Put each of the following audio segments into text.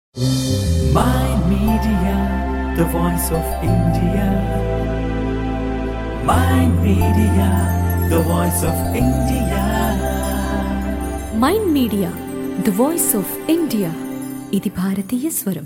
Mind Media, the voice of India. Mind Media, the voice of India. Mind media the voice of India. ఇది భారతీయ స్వరం.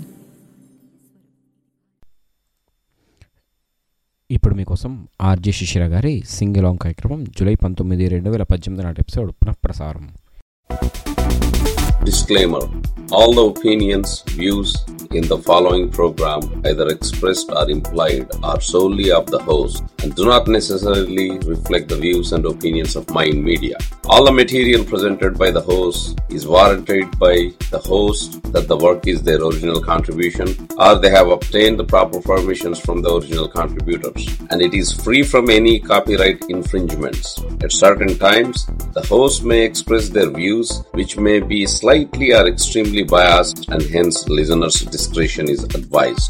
ఇప్పుడు మీకోసం RJ శిశిర గారి సింగిలాంగ్ కార్యక్రమం జూలై 19, 2018 నాటి ఎపిసోడ్ పునఃప్రసారం. Disclaimer. All the opinions, views in the following program either expressed or implied are solely of the host and do not necessarily reflect the views and opinions of Mind Media. All the material presented by the host is warranted by the host that the work is their original contribution or they have obtained the proper permissions from the original contributors and it is free from any copyright infringements. At certain times, the host may express their views which may be slightly or extremely biased and hence listeners' discretion is advised.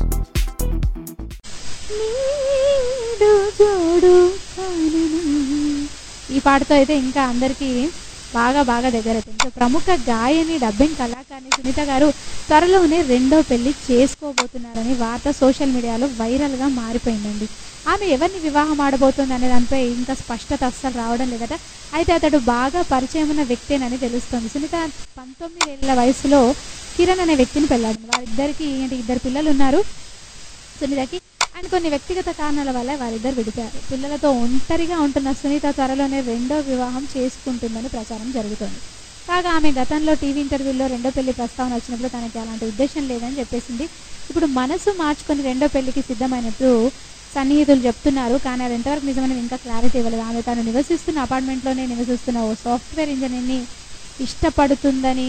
ఈ పాటతో అయితే ఇంకా అందరికీ బాగా దగ్గర అవుతుంది. ప్రముఖ గాయని డబ్బింగ్ కళాకారిణి సునీత గారు త్వరలోనే రెండో పెళ్లి చేసుకోబోతున్నారని వార్త సోషల్ మీడియాలో వైరల్గా మారిపోయిందండి. ఆమె ఎవరిని వివాహం ఆడబోతుంది అనే దానిపై ఇంకా స్పష్టత అస్సలు రావడం లేదట. అయితే అతడు బాగా పరిచయం ఉన్న వ్యక్తేనని తెలుస్తోంది. సునీత 19 ఏళ్ల వయసులో కిరణ్ అనే వ్యక్తిని పెళ్ళాడింది. వారిద్దరికి ఇద్దరు పిల్లలు ఉన్నారు సునీతకి. అండ్ కొన్ని వ్యక్తిగత కారణాల వల్ల వారిద్దరు విడిపోయారు. పిల్లలతో ఒంటరిగా ఉంటున్న సునీత త్వరలోనే రెండో వివాహం చేసుకుంటుందని ప్రచారం జరుగుతోంది. కాగా ఆమె గతంలో టీవీ ఇంటర్వ్యూలో రెండో పెళ్లి ప్రస్తావన వచ్చినప్పుడు తనకి అలాంటి ఉద్దేశం లేదని చెప్పేసింది. ఇప్పుడు మనసు మార్చుకొని రెండో పెళ్లికి సిద్ధమైనట్టు సన్నిహితులు చెప్తున్నారు. కానీ అది ఎంతవరకు నిజమని ఇంకా క్లారిటీ ఇవ్వలేదు. ఆమె తాను నివసిస్తున్న అపార్ట్మెంట్లోనే నివసిస్తున్న ఓ సాఫ్ట్వేర్ ఇంజనీర్ని ఇష్టపడుతుందని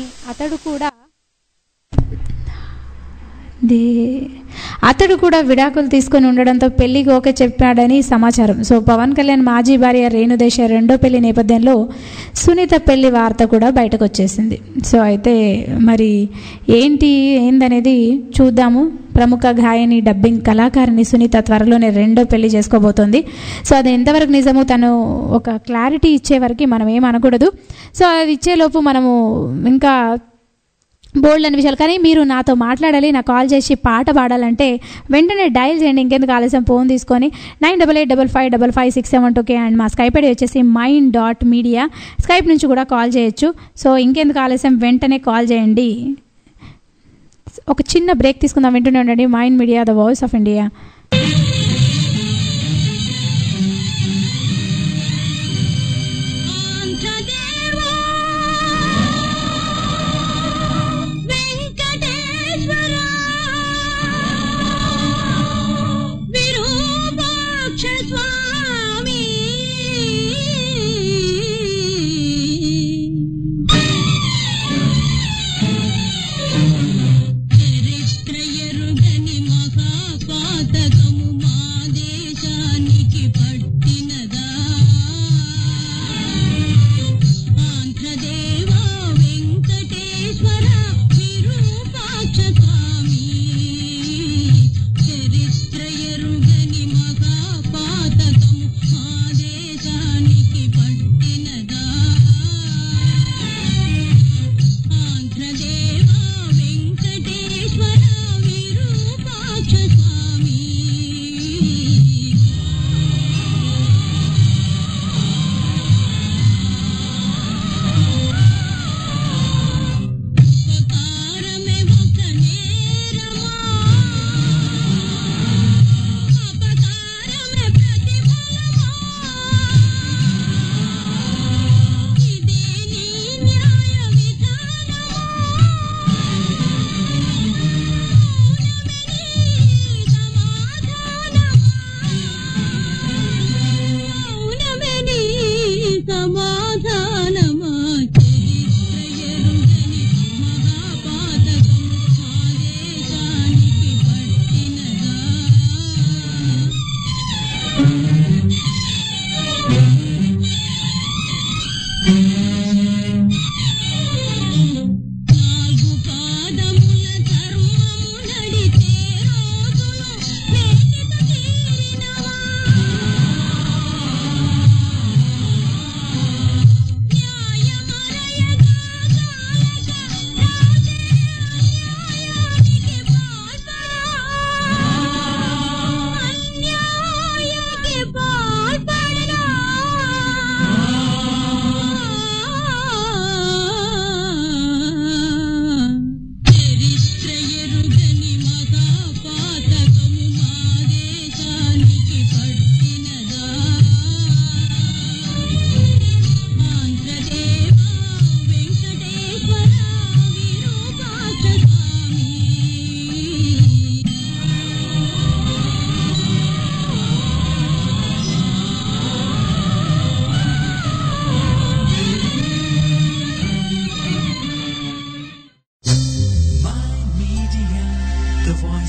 అతడు కూడా విడాకులు తీసుకొని ఉండడంతో పెళ్లికి ఓకే చెప్పాడని సమాచారం. సో పవన్ కళ్యాణ్ మాజీ భార్య రేణుదేశ రెండో పెళ్లి నేపథ్యంలో సునీత పెళ్లి వార్త కూడా బయటకు వచ్చేసింది. సో అయితే మరి ఏందనేది చూద్దాము. ప్రముఖ గాయని డబ్బింగ్ కళాకారిణి సునీత త్వరలోనే రెండో పెళ్లి చేసుకోబోతోంది. సో అది ఎంతవరకు నిజమో తను ఒక క్లారిటీ ఇచ్చే వరకు మనం ఏమనకూడదు. సో అది ఇచ్చేలోపు మనము ఇంకా బోల్డ్ అనే విషయాలు. కానీ మీరు నాతో మాట్లాడాలి, నాకు కాల్ చేసి పాట పాడాలంటే వెంటనే డయల్ చేయండి. ఇంకెందుకు ఆలస్యం, ఫోన్ తీసుకొని 9885555672 అండ్ మా స్కైప్ ఐడి వచ్చేసి mind.media. స్కైప్ నుంచి కూడా కాల్ చేయొచ్చు. సో ఇంకెందుకు ఆలస్యం, వెంటనే కాల్ చేయండి. ఒక చిన్న బ్రేక్ తీసుకుందాం, వింటూనే ఉండండి. Mind media, the voice of India.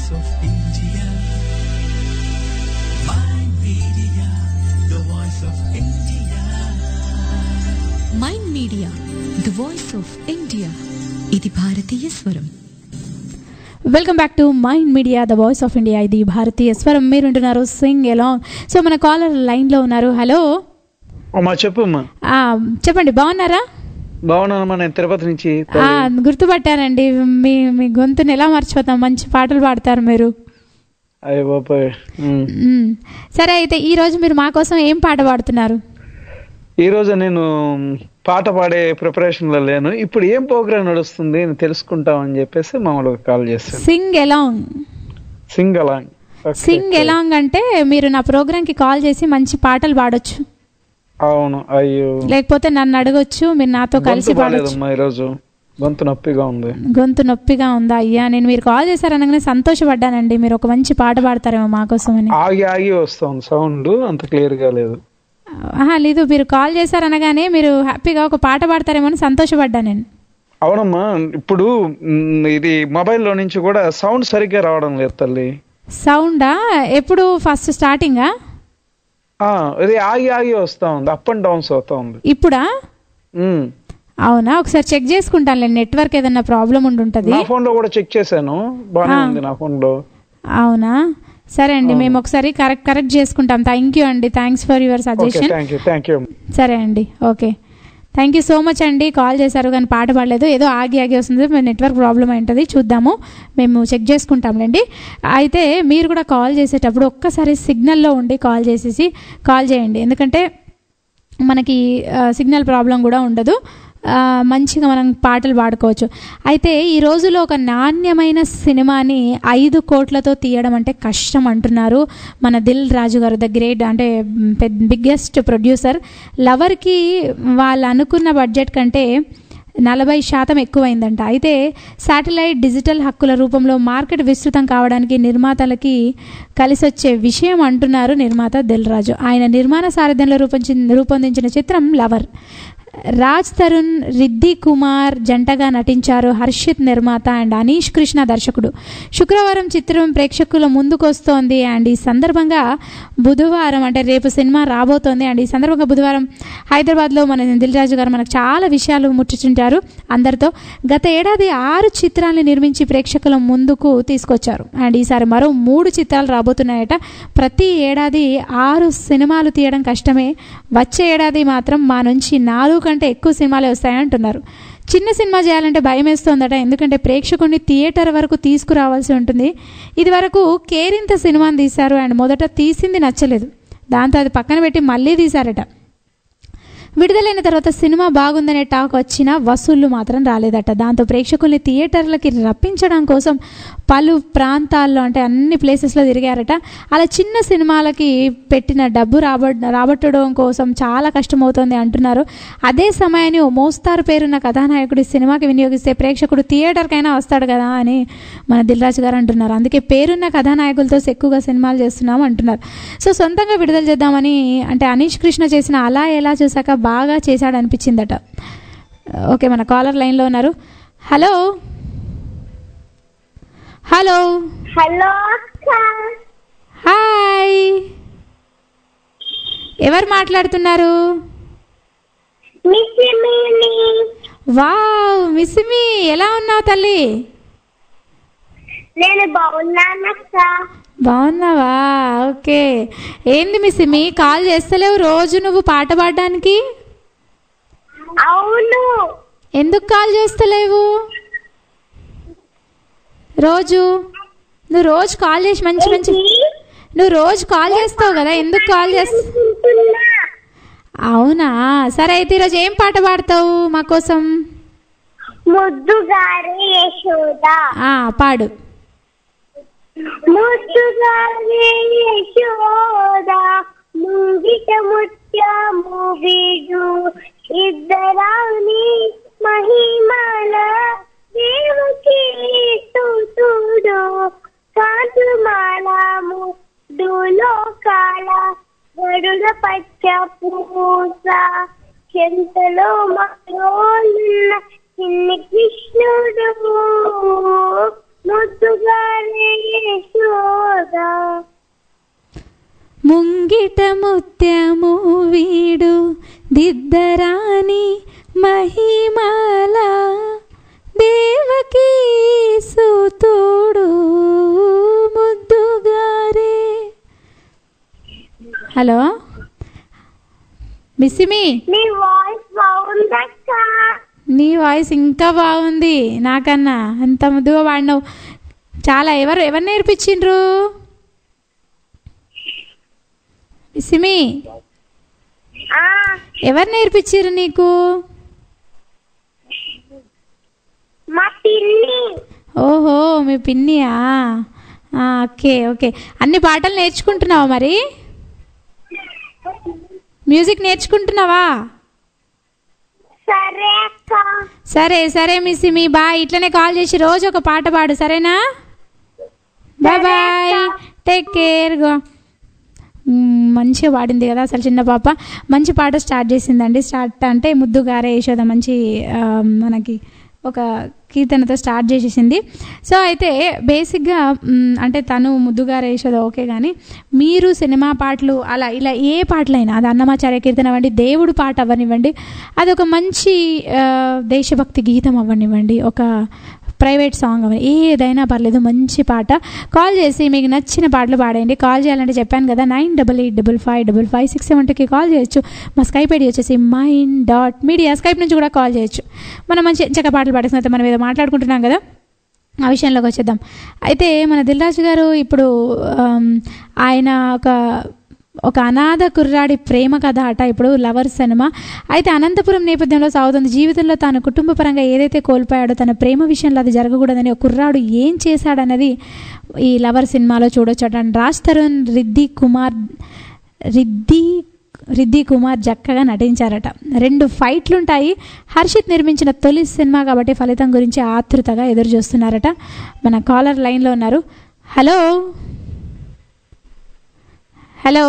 voice of India. Mind Media, the voice of India. Mind media the voice of India. ఇది భారతీయ స్వరం. Welcome back to mind media the voice of India. ఇది భారతీయ స్వరం. మీరు వింటున్నారు సింగ్ ఎలాంగ్. సో మన caller లైన్లో ఉన్నారు. హలో అమ్మా, చెప్పు అమ్మా. చెప్పండి, బాగున్నారా? బాగున్నానమ్మా, నేను తిరుపతి నుంచి. గుర్తుపట్టానండి. మీ గొంతుని ఎలా మర్చిపోతాం, మంచి పాటలు పాడతారు మీరు. అయ్యో బాబాయ్. సరే, అయితే ఈరోజు మీరు మా కోసం ఏం పాట పాడుతున్నారు? ఈరోజు నేను పాట పాడే ప్రిపరేషన్లో లేను. ఇప్పుడు ఏం ప్రోగ్రామ్ నడుస్తుంది అని తెలుసుకుంటామని చెప్పేసి మామూలుగా కాల్ చేస్తాను. Sing along. Sing along. Sing along అంటే మీరు నా ప్రోగ్రామ్కి కాల్ చేసి మంచి పాటలు పాడొచ్చు. అవును. అయ్యో, లేకపోతే నన్ను అడగొచ్చు, మీరు నాతో కలిసి పాడొచ్చు. ఈరోజు గొంతు నొప్పిగా ఉంది. గొంతు నొప్పిగా ఉందా? అయ్యా, నేను మీరు కాల్ చేశారనగానే సంతోషపడ్డానండి. మీరు ఒక మంచి పాట పాడతారేమో మాకోసం అని. ఆగి ఆగి వస్తుంది సౌండ్, అంత క్లియర్గా లేదు. లేదు, మీరు కాల్ చేశారనగానే మీరు హ్యాపీగా ఒక పాట పాడతారేమో అని సంతోషపడ్డా నేను. అవునమ్మా, ఇప్పుడు ఇది మొబైల్లో నుంచి కూడా సౌండ్ సరిగ్గా రావడం లేదు తల్లి. సౌండా? ఎప్పుడు ఫస్ట్ స్టార్టింగా? ఇది ఆగి ఆగి వస్తా ఉంది, అప్ అండ్ డౌన్స్ అవుతా ఉంది. ఇప్పుడా? అవునా, ఒకసారి చెక్ చేసుకుంటాను. నెట్వర్క్ ఏదన్నా ప్రాబ్లం ఉండుంటది. నా ఫోన్ లో కూడా చెక్ చేశాను, బాగానే ఉంది నా ఫోన్ లో. అవునా, సరే అండి, మేము ఒకసారి కరెక్ట్ చేసుకుంటాం. థ్యాంక్ యూ అండి, థ్యాంక్స్ ఫర్ యువర్ సజెషన్. సరే అండి, okay, thank you so much అండి. కాల్ చేశారు కానీ పాట పాడలేదు, ఏదో ఆగి ఆగి వస్తుంది. నెట్వర్క్ ప్రాబ్లం ఏంటది చూద్దాము, మేము చెక్ చేసుకుంటాంలేండి. అయితే మీరు కూడా కాల్ చేసేటప్పుడు ఒక్కసారి సిగ్నల్లో ఉండి కాల్ చేయండి, ఎందుకంటే మనకి సిగ్నల్ ప్రాబ్లం కూడా ఉండదు, మంచిగా మనం పాటలు పాడుకోవచ్చు. అయితే ఈ రోజులో ఒక నాణ్యమైన సినిమాని 5 కోట్లతో తీయడం అంటే కష్టం అంటున్నారు మన దిల్ రాజు గారు, ద గ్రేట్, అంటే బిగ్గెస్ట్ ప్రొడ్యూసర్. లవర్కి వాళ్ళు అనుకున్న బడ్జెట్ కంటే 40% ఎక్కువైందంట. అయితే శాటిలైట్ డిజిటల్ హక్కుల రూపంలో మార్కెట్ విస్తృతం కావడానికి నిర్మాతలకి కలిసి వచ్చే విషయం అంటున్నారు నిర్మాత దిల్ రాజు. ఆయన నిర్మాణ సారథ్యంలో రూపొందించిన చిత్రం లవర్. రాజ్ తరుణ్, రిద్ధి కుమార్ జంటగా నటించారు. హర్షిత్ నిర్మాత అండ్ అనీష్ కృష్ణ దర్శకుడు. శుక్రవారం చిత్రం ప్రేక్షకుల ముందుకు వస్తోంది. అండ్ ఈ సందర్భంగా బుధవారం, అంటే రేపు సినిమా రాబోతోంది. అండ్ ఈ సందర్భంగా బుధవారం హైదరాబాద్లో మన దిల్ రాజు గారు మనకు చాలా విషయాలు ముట్టించారు అందరితో. గత ఏడాది 6 చిత్రాలను నిర్మించి ప్రేక్షకుల ముందుకు తీసుకొచ్చారు. అండ్ ఈసారి మరో 3 చిత్రాలు రాబోతున్నాయట. ప్రతి ఏడాది 6 సినిమాలు తీయడం కష్టమే, వచ్చే ఏడాది మాత్రం మా నుంచి 4 కంటే ఎక్కువ సినిమాలే వస్తాయంటున్నారు. చిన్న సినిమా చేయాలంటే భయం వేస్తోందట, ఎందుకంటే ప్రేక్షకుడిని థియేటర్ వరకు తీసుకురావాల్సి ఉంటుంది. ఇది వరకు కేరింత సినిమాని తీశారు అండ్ మొదట తీసింది నచ్చలేదు, దాంతో అది పక్కన పెట్టి మళ్ళీ తీశారట. విడుదలైన తర్వాత సినిమా బాగుందనే టాక్ వచ్చినా వసూళ్లు మాత్రం రాలేదట. దాంతో ప్రేక్షకుల్ని థియేటర్లకి రప్పించడం కోసం పలు ప్రాంతాల్లో, అంటే అన్ని ప్లేసెస్లో తిరిగారట. అలా చిన్న సినిమాలకి పెట్టిన డబ్బు రాబట్టడం కోసం చాలా కష్టమవుతోంది అంటున్నారు. అదే సమయాన్ని ఓ మోస్తారు పేరున్న కథానాయకుడి సినిమాకి వినియోగిస్తే ప్రేక్షకుడు థియేటర్కైనా వస్తాడు కదా అని మన దిల్ రాజు గారు అంటున్నారు. అందుకే పేరున్న కథానాయకులతో ఎక్కువగా సినిమాలు చేస్తున్నాం అంటున్నారు. సో సొంతంగా విడుదల చేద్దామని, అంటే అనీష్ కృష్ణ చేసిన అలా ఎలా చూసాక బాగా చేశాడు అనిపించిందట. ఓకే, మన కాలర్ లైన్లో ఉన్నారు. హలో హలో హలో, హాయ్, ఎవరు మాట్లాడుతున్నారు? వావ్, మిస్సిమి, ఎలా ఉన్నావు తల్లి? నేను బాగున్నానక్క. బాగున్నావా? ఓకే, ఏంది మిస్సిమి కాల్ చేస్తలేవు రోజు నువ్వు పాట పాడడానికి? అవును. ఎందుకు కాల్ చేస్తలేవు? నువ్వు రోజు కాల్ చేసి నువ్వు రోజు కాల్ చేస్తావు కదా, ఎందుకు కాల్ చేస్తావు? అవునా, సరే అయితే ఈరోజు ఏం పాట పాడతావు మా కోసం? ముద్దుగారి యశోద. పాడు. ముద్దుగారి యశోద ముంగిట ముత్యము వీడు ఇద్దరాని మహిమల దేవకి స్తుతుడు కాంతుమాలము దులోకాల గరుడ పచ్చ పూస చెంతలో మరోన్న చిన్ని కృష్ణుడు ముద్దుగా గారే యశోదా. ముంగిట ముత్యము వీడు దిద్దరాని మహిమల దేవకీ సుతుడు ముద్దుగారే. హలో మిస్సిమి, నీ వాయిస్ బాగుందక్క. నీ వాయిస్ ఇంకా బాగుంది నాకన్నా. అంత ముద్దుగా పాడినావు. చాలా. ఎవరు నేర్పించిండ్రు మిస్సిమి? ఎవరు నేర్పించారు నీకు? మా పిన్ని. ఓహో, మీ పిన్నియా? Okay okay. అన్ని పాటలు నేర్చుకుంటున్నావా మరి? మ్యూజిక్ నేర్చుకుంటున్నావా? సరే అక్క. సరే సరే మిస్సిమి, బాయ్. ఇట్లనే కాల్ చేసి రోజు ఒక పాట పాడు, సరేనా? Bye bye, take care. మంచిగా పాడింది కదా అసలు చిన్న పాప. మంచి పాట స్టార్ట్ చేసిందండి. స్టార్ట్ అంటే ముద్దుగారే యశోద మంచి మనకి ఒక కీర్తనతో స్టార్ట్ చేసేసింది. సో అయితే బేసిక్గా అంటే తను ముద్దుగారే యశోద ఓకే, కానీ మీరు సినిమా పాటలు అలా ఇలా ఏ పాటలైనా, అది అన్నమాచార్య కీర్తన అవ్వండి, దేవుడు పాట అవ్వనివ్వండి, అది ఒక మంచి దేశభక్తి గీతం అవ్వనివ్వండి, ఒక ప్రైవేట్ సాంగ్ అవ్వండి, ఏదైనా పర్లేదు, మంచి పాట కాల్ చేసి మీకు నచ్చిన పాటలు పాడేయండి. కాల్ చేయాలంటే చెప్పాను కదా 9885555672కి కాల్ చేయొచ్చు. మా స్కైప్ ఐడి వచ్చేసి mind.media. స్కైప్ నుంచి కూడా కాల్ చేయొచ్చు. మనం మంచి చక్కగా పాటలు పాడేసిన మనం ఏదో మాట్లాడుకుంటున్నాం కదా, ఆ విషయంలోకి వచ్చేద్దాం. అయితే మన దిల్ రాజు గారు ఇప్పుడు ఆయన ఒక అనాథ కుర్రాడి ప్రేమ కథ అట ఇప్పుడు లవర్ సినిమా. అయితే అనంతపురం నేపథ్యంలో సాగుతుంది. జీవితంలో తాను కుటుంబ పరంగా ఏదైతే కోల్పోయాడో తన ప్రేమ విషయంలో అది జరగకూడదని ఒక కుర్రాడు ఏం చేశాడన్నది ఈ లవర్ సినిమాలో చూడొచ్చు అట. రాజ్ తరుణ్, రిద్ది కుమార్ చక్కగా నటించారట. 2 ఫైట్లుంటాయి. హర్షిత్ నిర్మించిన తొలి సినిమా కాబట్టి ఫలితం గురించి ఆతృతగా ఎదురు చూస్తున్నారట. మన కాలర్ లైన్లో ఉన్నారు. హలో హలో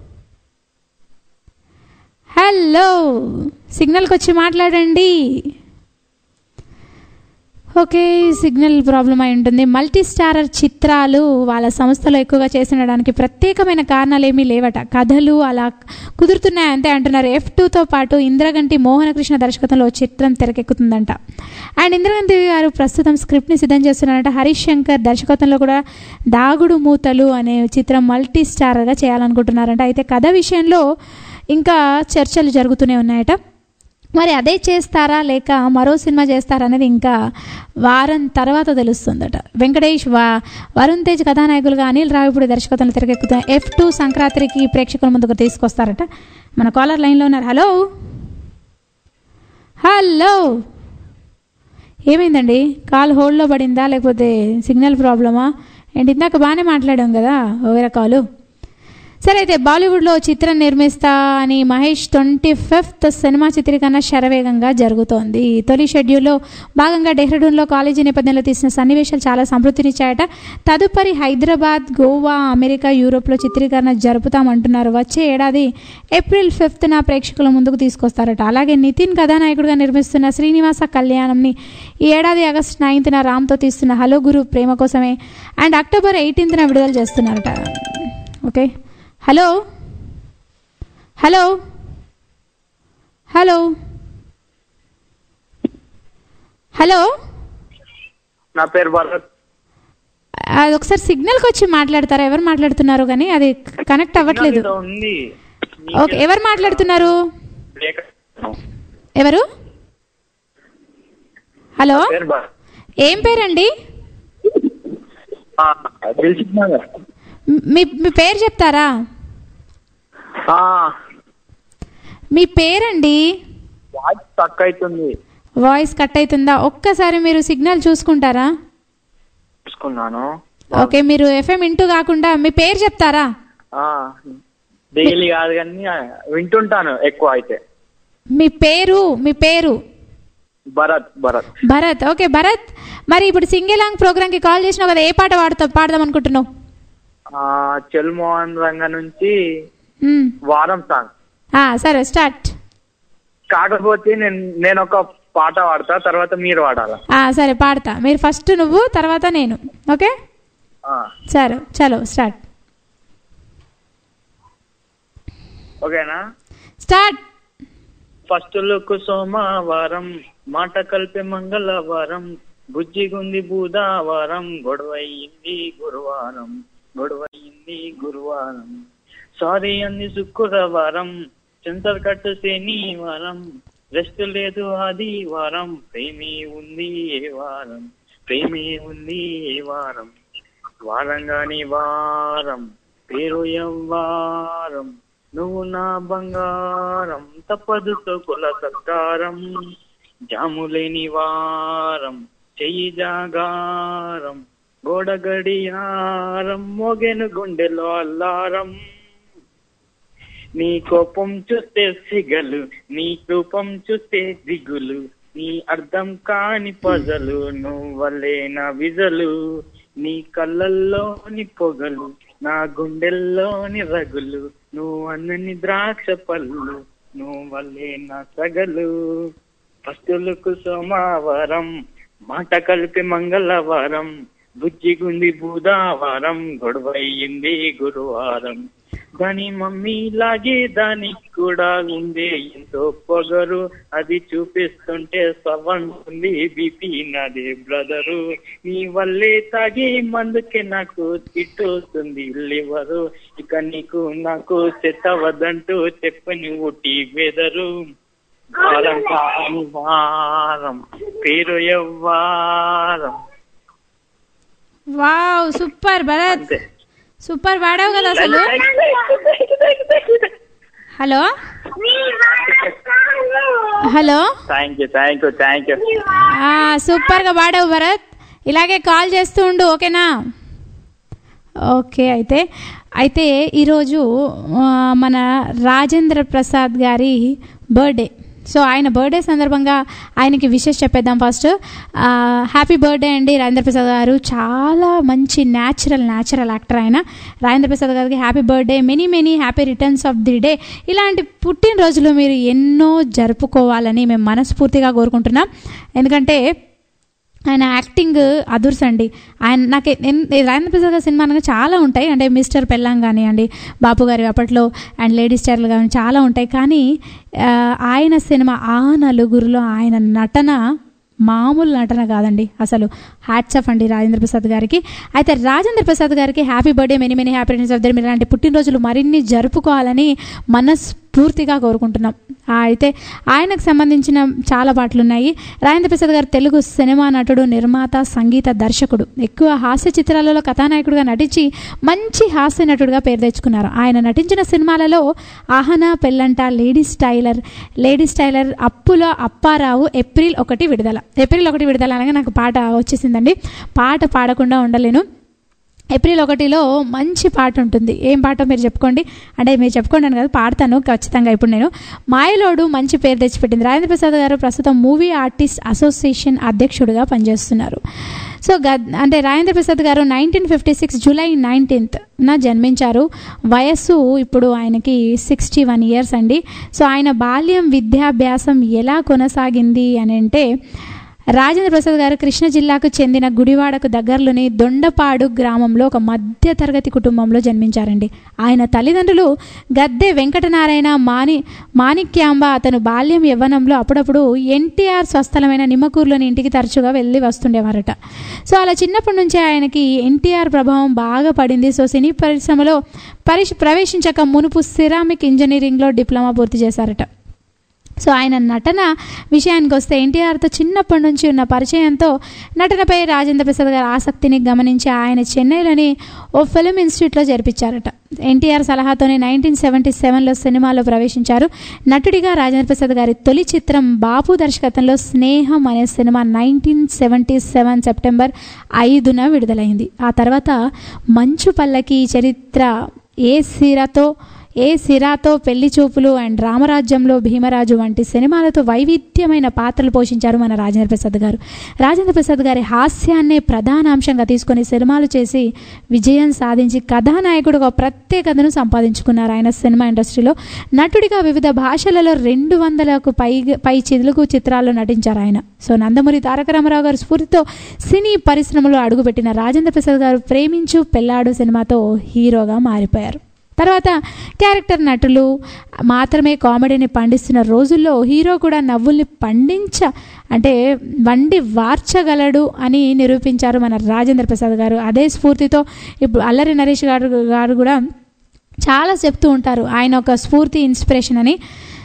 హలో, సిగ్నల్కి వచ్చి మాట్లాడండి. ఓకే, సిగ్నల్ ప్రాబ్లం అయి ఉంటుంది. మల్టీ స్టారర్ చిత్రాలు వాళ్ళ సంస్థలో ఎక్కువగా చేసినడానికి ప్రత్యేకమైన కారణాలు ఏమీ లేవట. కథలు అలా కుదురుతున్నాయంతే అంటున్నారు. F2తో పాటు ఇంద్రగంటి మోహనకృష్ణ దర్శకత్వంలో చిత్రం తెరకెక్కుతుందంట. అండ్ ఇంద్రగంటి గారు ప్రస్తుతం స్క్రిప్ట్ని సిద్ధం చేస్తున్నారంట. హరీష్ శంకర్ దర్శకత్వంలో కూడా దాగుడు మూతలు అనే చిత్రం మల్టీ స్టారర్గా చేయాలనుకుంటున్నారంట. అయితే కథ విషయంలో ఇంకా చర్చలు జరుగుతూనే ఉన్నాయట. మరి అదే చేస్తారా లేక మరో సినిమా చేస్తారా అనేది ఇంకా వారం తర్వాత తెలుస్తుందట. వెంకటేష్, వరుణ్ తేజ్ కథానాయకులుగా, అనిల్ రావిపూడి దర్శకత్వంలో తెరకెక్కుతున్న F2 సంక్రాంతికి ప్రేక్షకుల ముందుకు తీసుకొస్తారట. మన కాలర్ లైన్లో ఉన్నారు. హలో హలో, ఏమైందండి? కాల్ హోల్డ్లో పడిందా లేకపోతే సిగ్నల్ ప్రాబ్లమా ఏంటి? ఇందాక బాగానే మాట్లాడాం కదా వేరే కాలు. సరే, అయితే బాలీవుడ్లో చిత్రం నిర్మిస్తా అని మహేష్ 25th సినిమా చిత్రీకరణ శరవేగంగా జరుగుతోంది. తొలి షెడ్యూల్లో భాగంగా డెహ్రాడూన్లో కాలేజీ నేపథ్యంలో తీసిన సన్నివేశాలు చాలా సంతృప్తినిచ్చాయట. తదుపరి హైదరాబాద్, గోవా, అమెరికా, యూరోప్లో చిత్రీకరణ జరుపుతామంటున్నారు. వచ్చే ఏడాది April 5th ప్రేక్షకుల ముందుకు తీసుకొస్తారట. అలాగే నితిన్ కథానాయకుడిగా నిర్మిస్తున్న శ్రీనివాస కళ్యాణంని ఈ ఏడాది August 9th రామ్తో తీస్తున్న హలో గురు ప్రేమ కోసమే అండ్ October 18th విడుదల చేస్తున్నారట. Okay, hello hello hello hello, నా పేరు భరత్. అది ఒకసారి సిగ్నల్కి వచ్చి మాట్లాడతారా? ఎవరు మాట్లాడుతున్నారు? కానీ అది కనెక్ట్ అవ్వట్లేదు. ఓకే, ఎవరు మాట్లాడుతున్నారు? ఎవరు? హలో, ఏం పేరండి? మీ పేరు చెప్తారా? మీ పేరండి? వాయిస్ కట్ అవుతుందా? ఒక్కసారి మీరు సిగ్నల్ చూసుకుంటారా? చూసుకున్నాను. ఓకే, మీరు FM వింటూ కాకుండా మీ పేరు చెప్తారా? డైలీ కాదు కానీ వింటుంటాను ఎక్కువ. అయితే మీ పేరు? భరత్. భరత్. ఓకే భరత్, మరి ఇప్పుడు సింగిలాంగ్ ప్రోగ్రామ్ కి కాల్ చేసినావు కదా, ఏ పాట పాడదాం అనుకుంటున్నావు? చెల్మోహన్ రంగ నుంచి వారం సాంగ్. సరే, స్టార్ట్. కాకపోతే నేను ఒక పాట పాడతా, తర్వాత మీరు పాడాలా? సరే, పాడతా. మీరు ఫస్ట్, నువ్వు తర్వాత నేను. ఓకే, సరే చలో స్టార్ట్. ఓకేనా? స్టార్ట్. ఫస్ట్ లుక్ సోమవారం, మాట కలిపే మంగళవారం, బుజ్జిగుంది బుధవారం, గొడవయింది గురువారం, సారీ అంది శుక్రవారం, సెన్సర్ కట్ శనివారం, రెస్ట్ లేదు ఆదివారం, ప్రేమే ఉంది ఏ వారం, వారంగాని వారం, పేరు ఎవ్వారం, నువ్వు నా బంగారం, తప్పదు కుల సత్కారం, జాములేని వారం, చెయ్యి జాగారం, గోడ గడియారం, మోగెను గుండెలో అల్లారం, నీ కోపం చూస్తే సిగలు, నీ రూపం చూస్తే దిగులు, నీ అర్థం కాని పజలు, నువ్వలే నా విజలు, నీ కళ్ళల్లోని పొగలు, నా గుండెల్లోని రగులు, నువ్వు అన్నని ద్రాక్ష పళ్ళు, నువ్వలే నా సగలు. ఫస్టులకు సోమవారం, మాట కలిపి మంగళవారం, బుజ్జిగుంది బుధవారం, గొడవయ్యింది గురువారం, దాని మమ్మీ లాగే దానికి కూడా ఉంది ఎంతో పొగరు, అది చూపిస్తుంటే సవంటుంది బీపీ నాదే బ్రదరు, నీ వల్లే తాగి మందుకే నాకు తిట్టొస్తుంది లివరు, ఇక నీకు నాకు సెట్ అవ్వదంటూ చెప్పని ఊటి వెదరు, వారం కాని వారం, పేరు ఎవ్వారం. వావ్, సూపర్ భరత్, సూపర్ పాడావు కదా అసలు. Hello hello, thank you. Super గా పాడావు భరత్, ఇలాగే కాల్ చేస్తూ ఉండు, ఓకేనా? ఓకే, అయితే ఈరోజు మన రాజేంద్ర ప్రసాద్ గారి బర్త్డే. సో ఆయన బర్త్డే సందర్భంగా ఆయనకి విషెస్ చెప్పేద్దాం. ఫస్ట్ హ్యాపీ బర్త్డే అండి రాజేంద్ర ప్రసాద్ గారు. చాలా మంచి న్యాచురల్ యాక్టర్ ఆయన. రాజేంద్ర ప్రసాద్ గారికి happy birthday, many happy returns of the day. ఇలాంటి పుట్టినరోజులు మీరు ఎన్నో జరుపుకోవాలని మేము మనస్ఫూర్తిగా కోరుకుంటున్నాం. ఎందుకంటే ఆయన యాక్టింగ్ అదుర్స్ అండి. నాకు రాజేంద్ర ప్రసాద్ గారి సినిమా అనగా చాలా ఉంటాయి, అంటే మిస్టర్ పెళ్ళాం కానివ్వండి, బాపు గారి అప్పట్లో, అండ్ లేడీ స్టార్లు కానీ చాలా ఉంటాయి. కానీ ఆయన సినిమా ఆ నలుగురిలో ఆయన నటన మామూలు నటన కాదండి అసలు. హ్యాట్స్ ఆఫ్ అండి రాజేంద్ర ప్రసాద్ గారికి. అయితే రాజేంద్ర ప్రసాద్ గారికి happy birthday, many happy returns of the day. మీరు ఇలాంటి పుట్టినరోజులు మరిన్ని జరుపుకోవాలని మనస్ఫూర్తిగా కోరుకుంటున్నాం. అయితే ఆయనకు సంబంధించిన చాలా పాటలు ఉన్నాయి. రాజేంద్ర ప్రసాద్ గారు తెలుగు సినిమా నటుడు, నిర్మాత, సంగీత దర్శకుడు. ఎక్కువ హాస్య చిత్రాలలో కథానాయకుడిగా నటించి మంచి హాస్య నటుడిగా పేరు తెచ్చుకున్నారు. ఆయన నటించిన సినిమాలలో ఆహనా, పెళ్ళంట, లేడీ స్టైలర్, అప్పుల అప్పారావు, ఏప్రిల్ 1 విడుదల అనగా నాకు పాట వచ్చేసిందండి. పాట పాడకుండా ఉండలేను. ఏప్రిల్ 1లో మంచి పాట ఉంటుంది. ఏం పాటో మీరు చెప్పుకోండి, అంటే మీరు చెప్పుకోండి అని కదా, పాడతాను ఖచ్చితంగా. ఇప్పుడు నేను మాయలోడు మంచి పేరు తెచ్చిపెట్టింది. రాజేంద్ర ప్రసాద్ గారు ప్రస్తుతం మూవీ ఆర్టిస్ట్ అసోసియేషన్ అధ్యక్షుడిగా పనిచేస్తున్నారు. సో అంటే రాజేంద్ర ప్రసాద్ గారు 1956 జూలై 19th జన్మించారు. వయస్సు ఇప్పుడు ఆయనకి 61 years అండి. సో ఆయన బాల్యం, విద్యాభ్యాసం ఎలా కొనసాగింది అని అంటే, రాజేంద్ర ప్రసాద్ గారు కృష్ణా జిల్లాకు చెందిన గుడివాడకు దగ్గరలోని దొండపాడు గ్రామంలో ఒక మధ్యతరగతి కుటుంబంలో జన్మించారండి. ఆయన తల్లిదండ్రులు గద్దె వెంకటనారాయణ, మాణిక్యాంబ. అతను బాల్యం, యవ్వనంలో అప్పుడప్పుడు ఎన్టీఆర్ స్వస్థలమైన నిమ్మకూరులోని ఇంటికి తరచుగా వెళ్ళి వస్తుండేవారట. సో అలా చిన్నప్పటి నుంచే ఆయనకి ఎన్టీఆర్ ప్రభావం బాగా పడింది. సో సినీ పరిశ్రమలో ప్రవేశించక మునుపు సిరామిక్ ఇంజనీరింగ్లో డిప్లొమా పూర్తి చేశారట. సో ఆయన నటన విషయానికి వస్తే, ఎన్టీఆర్తో చిన్నప్పటి నుంచి ఉన్న పరిచయంతో నటనపై రాజేంద్ర ప్రసాద్ గారి ఆసక్తిని గమనించి ఆయన చెన్నైలోని ఓ ఫిల్మ్ ఇన్స్టిట్యూట్లో చేర్పించారట. ఎన్టీఆర్ సలహాతోనే 1977లో సినిమాలో ప్రవేశించారు. నటుడిగా రాజేంద్ర ప్రసాద్ గారి తొలి చిత్రం బాపు దర్శకత్వంలో స్నేహం అనే సినిమా 1977 సెప్టెంబర్ 5న విడుదలైంది. ఆ తర్వాత మంచు పల్లకి, చరిత్ర, ఏ సీరతో, ఏ సిరాతో పెళ్లి చూపులు అండ్ రామరాజ్యంలో భీమరాజు వంటి సినిమాలతో వైవిధ్యమైన పాత్రలు పోషించారు మన రాజేంద్ర ప్రసాద్ గారు. రాజేంద్ర ప్రసాద్ గారి హాస్యాన్నే ప్రధాన అంశంగా తీసుకొని సినిమాలు చేసి విజయం సాధించి కథానాయకుడుగా ప్రత్యేకతను సంపాదించుకున్నారు. ఆయన సినిమా ఇండస్ట్రీలో నటుడిగా వివిధ భాషలలో 200కు పై తెలుగు చిత్రాల్లో నటించారు ఆయన. సో నందమూరి తారక రామారావు గారు స్ఫూర్తితో సినీ పరిశ్రమలో అడుగుపెట్టిన రాజేంద్ర ప్రసాద్ గారు ప్రేమించు పెళ్లాడు సినిమాతో హీరోగా మారిపోయారు. తర్వాత క్యారెక్టర్ నటులు మాత్రమే కామెడీని పండిస్తున్న రోజుల్లో హీరో కూడా నవ్వుల్ని వండి వార్చగలడు అని నిరూపించారు మన రాజేంద్ర ప్రసాద్ గారు. అదే స్ఫూర్తితో ఇప్పుడు అల్లరి నరేష్ గారు కూడా చాలా చెప్తూ ఉంటారు ఆయన ఒక స్ఫూర్తి, ఇన్స్పిరేషన్ అని.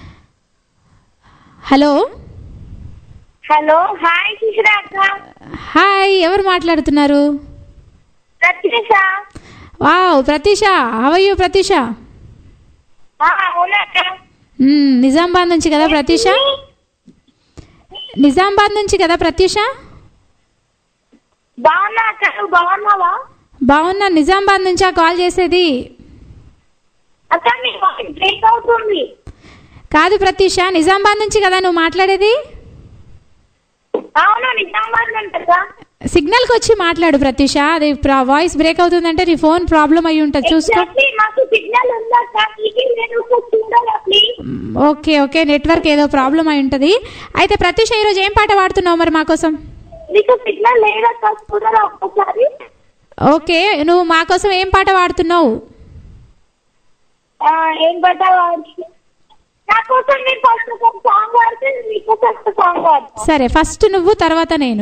హలో హలో, హాయ్ శిశిర అక్క. హాయ్, ఎవరు మాట్లాడుతున్నారు? Pratyusha. Wow, Pratyusha, how are you Pratyusha? అవునక్క. నిజామాబాద్ నుంచి కదా ప్రత్యూష? నిజామాబాద్ నుంచి కదా ప్రత్యూష? బాగున్నా అక్క, నువ్వు బాగున్నావా? బాగున్నా. నిజామాబాద్ నుంచా కాల్ చేసేది? అక్క మీ వాయిస్ బ్రేక్ అవుతుంది. కాదు ప్రత్యూష, నిజామాబాద్ నుంచి కదా నువ్వు మాట్లాడేది? అవును, నిజామాబాద్ నుంచా. సిగ్నల్కి వచ్చి మాట్లాడు ప్రత్యూష. అది వాయిస్ బ్రేక్ అవుతుందంటే నీ ఫోన్ ప్రాబ్లం అయి ఉంటుంది, చూసుకో. ఓకే ఓకే, నెట్వర్క్ ఏదో ప్రాబ్లం అయి ఉంటుంది. అయితే ప్రత్యూష, ఈరోజు ఏం పాట పాడుతున్నావు మరి మా కోసం? ఓకే, నువ్వు మా కోసం ఏం పాట పాడుతున్నావు? సరే, ఫస్ట్ నువ్వు, తర్వాత నేను.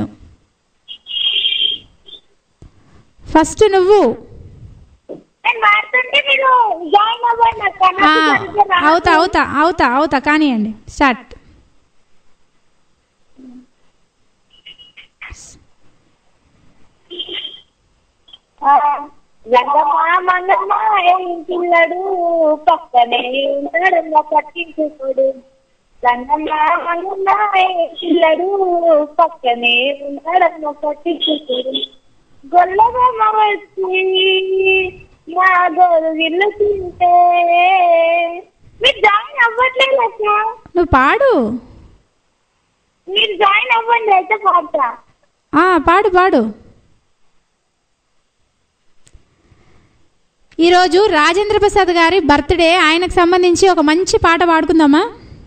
ఫస్ట్ నువ్వు. అవుతా కానివ్వండి, స్టార్ట్. పిల్లడు పక్కనే ఉంటాడు పట్టించుకోడు. పిల్లడు పక్కనే ఉంటాడు పట్టించుకోడు. గొల్లబొమ్మ వచ్చి నా గొర్రెలు తింటే. మీరు జాయిన్ అవ్వట్లేదు అక్క. నువ్వు పాడు. మీరు జాయిన్ అవ్వండి అయితే పాడతా. పాడు పాడు. ఈరోజు రాజేంద్ర ప్రసాద్ గారి బర్త్డే, ఆయనకు సంబంధించి ఒక మంచి పాట పాడుకుందామా?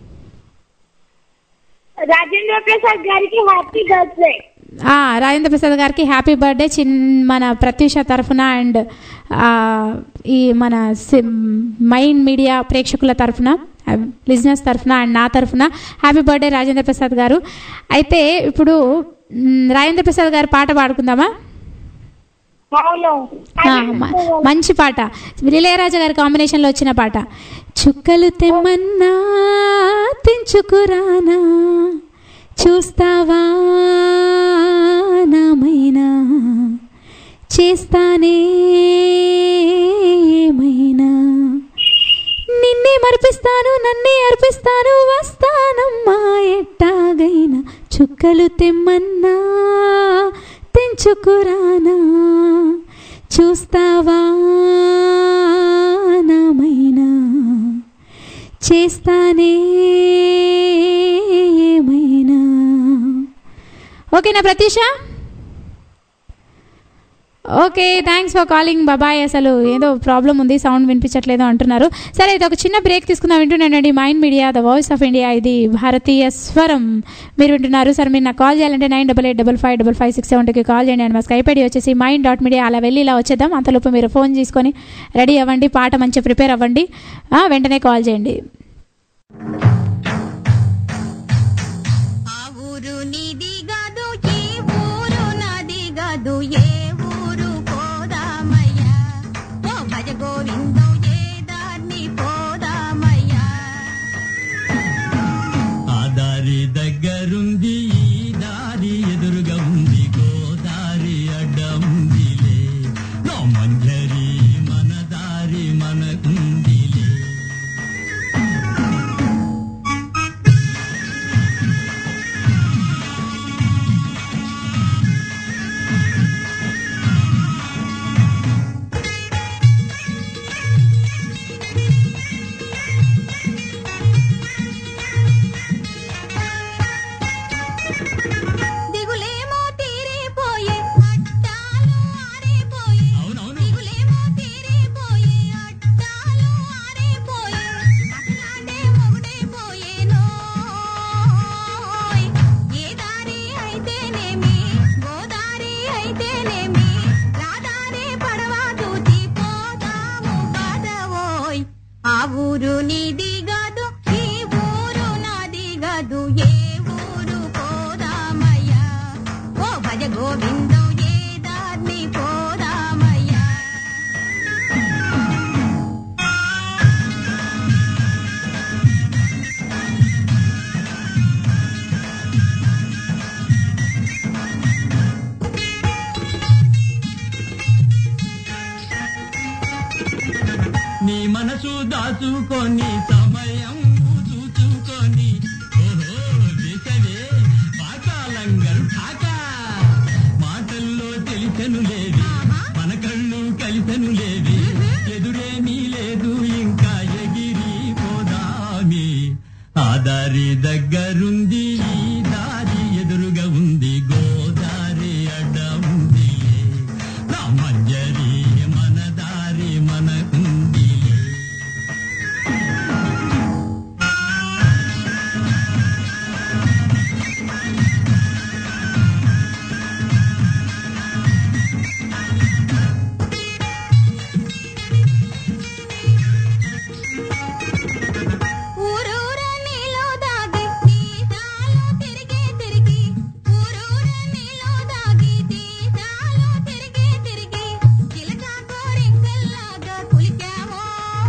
రాజేంద్ర ప్రసాద్ గారికి హ్యాపీ బర్త్డే. రాజేంద్ర ప్రసాద్ గారికి హ్యాపీ బర్త్డే మన ప్రత్యూష తరఫున అండ్ ఈ మన మైండ్ మీడియా ప్రేక్షకుల తరఫున, లిజనర్స్ తరఫున అండ్ నా తరఫున హ్యాపీ బర్త్డే రాజేంద్ర ప్రసాద్ గారు. అయితే ఇప్పుడు రాజేంద్ర ప్రసాద్ గారు పాట పాడుకుందామా? మంచి పాట, ఇళయరాజా గారి కాంబినేషన్లో వచ్చిన పాట. చుక్కలు తెమ్మన్నా తెంచుకురానా, చూస్తావా నామైనా, చేస్తానే ఏమైనా, నిన్నే మరిపిస్తాను నన్నే అర్పిస్తాను, వస్తానమ్మా ఎట్టాగైనా. చుక్కలు తెమ్మన్నా తెంచుకురానా, చూస్తావా నామైనా, చేస్తానే ఏమైనా. ఓకేనా Pratyusha? Okay, thanks for calling. బాబాయ్, అసలు ఏదో ప్రాబ్లం ఉంది, సౌండ్ వినిపించట్లేదు అంటున్నారు. సరే, అయితే ఒక చిన్న బ్రేక్ తీసుకుందాం. వింటున్నానండి mind media, the voice of India, ఇది భారతీయ స్వరం మీరు వింటున్నారు. సార్, మీరు నాకు కాల్ చేయాలంటే 9885555672కి కాల్ చేయండి. అండ్ మా స్కైప్ ఐడి వచ్చేసి mind.media. అలా వెళ్ళి ఇలా వచ్చేద్దాం. అంతలోపు మీరు ఫోన్ తీసుకొని రెడీ అవ్వండి, పాట మంచిగా ప్రిపేర్ అవ్వండి, వెంటనే కాల్ చేయండి. దగ్గరుంది ఈ దారి, ఎదురుగా ఉంది గోదారి, అడ్డముందిలే నా మంజరి, మన దారి మనకుందిలే. నీది కాదు ఈ ఊరు నాది కాదు ఏ ఊరు పోదామయ్యా ఓ భజ గోవిందం ఏ దాన్ని పోదామయ్యా. నీ మనసు దాచుకొని సమయం చూచుకొని ఓహో దేశవే పాకాలంగరు కాకా మాటల్లో తెలిసెను లేవి మన కళ్ళు కలిసెను లేవి ఎదురేమీ లేదు ఇంకా ఎగిరి పోదామి ఆ దారి దగ్గరుంది ఈ దారి ఎదురుగా ఉంది గోదారి అడ్డ ఉంది నా మంజరి మన దారి మనకుంది. ఊరూర నీలో దాగి తీసాలో తిరిగి తిరిగి ఊరూర నీలో దాగి తీసాలో తిరిగి తిరిగి చిలక కోరింకల్లాగా కులికామో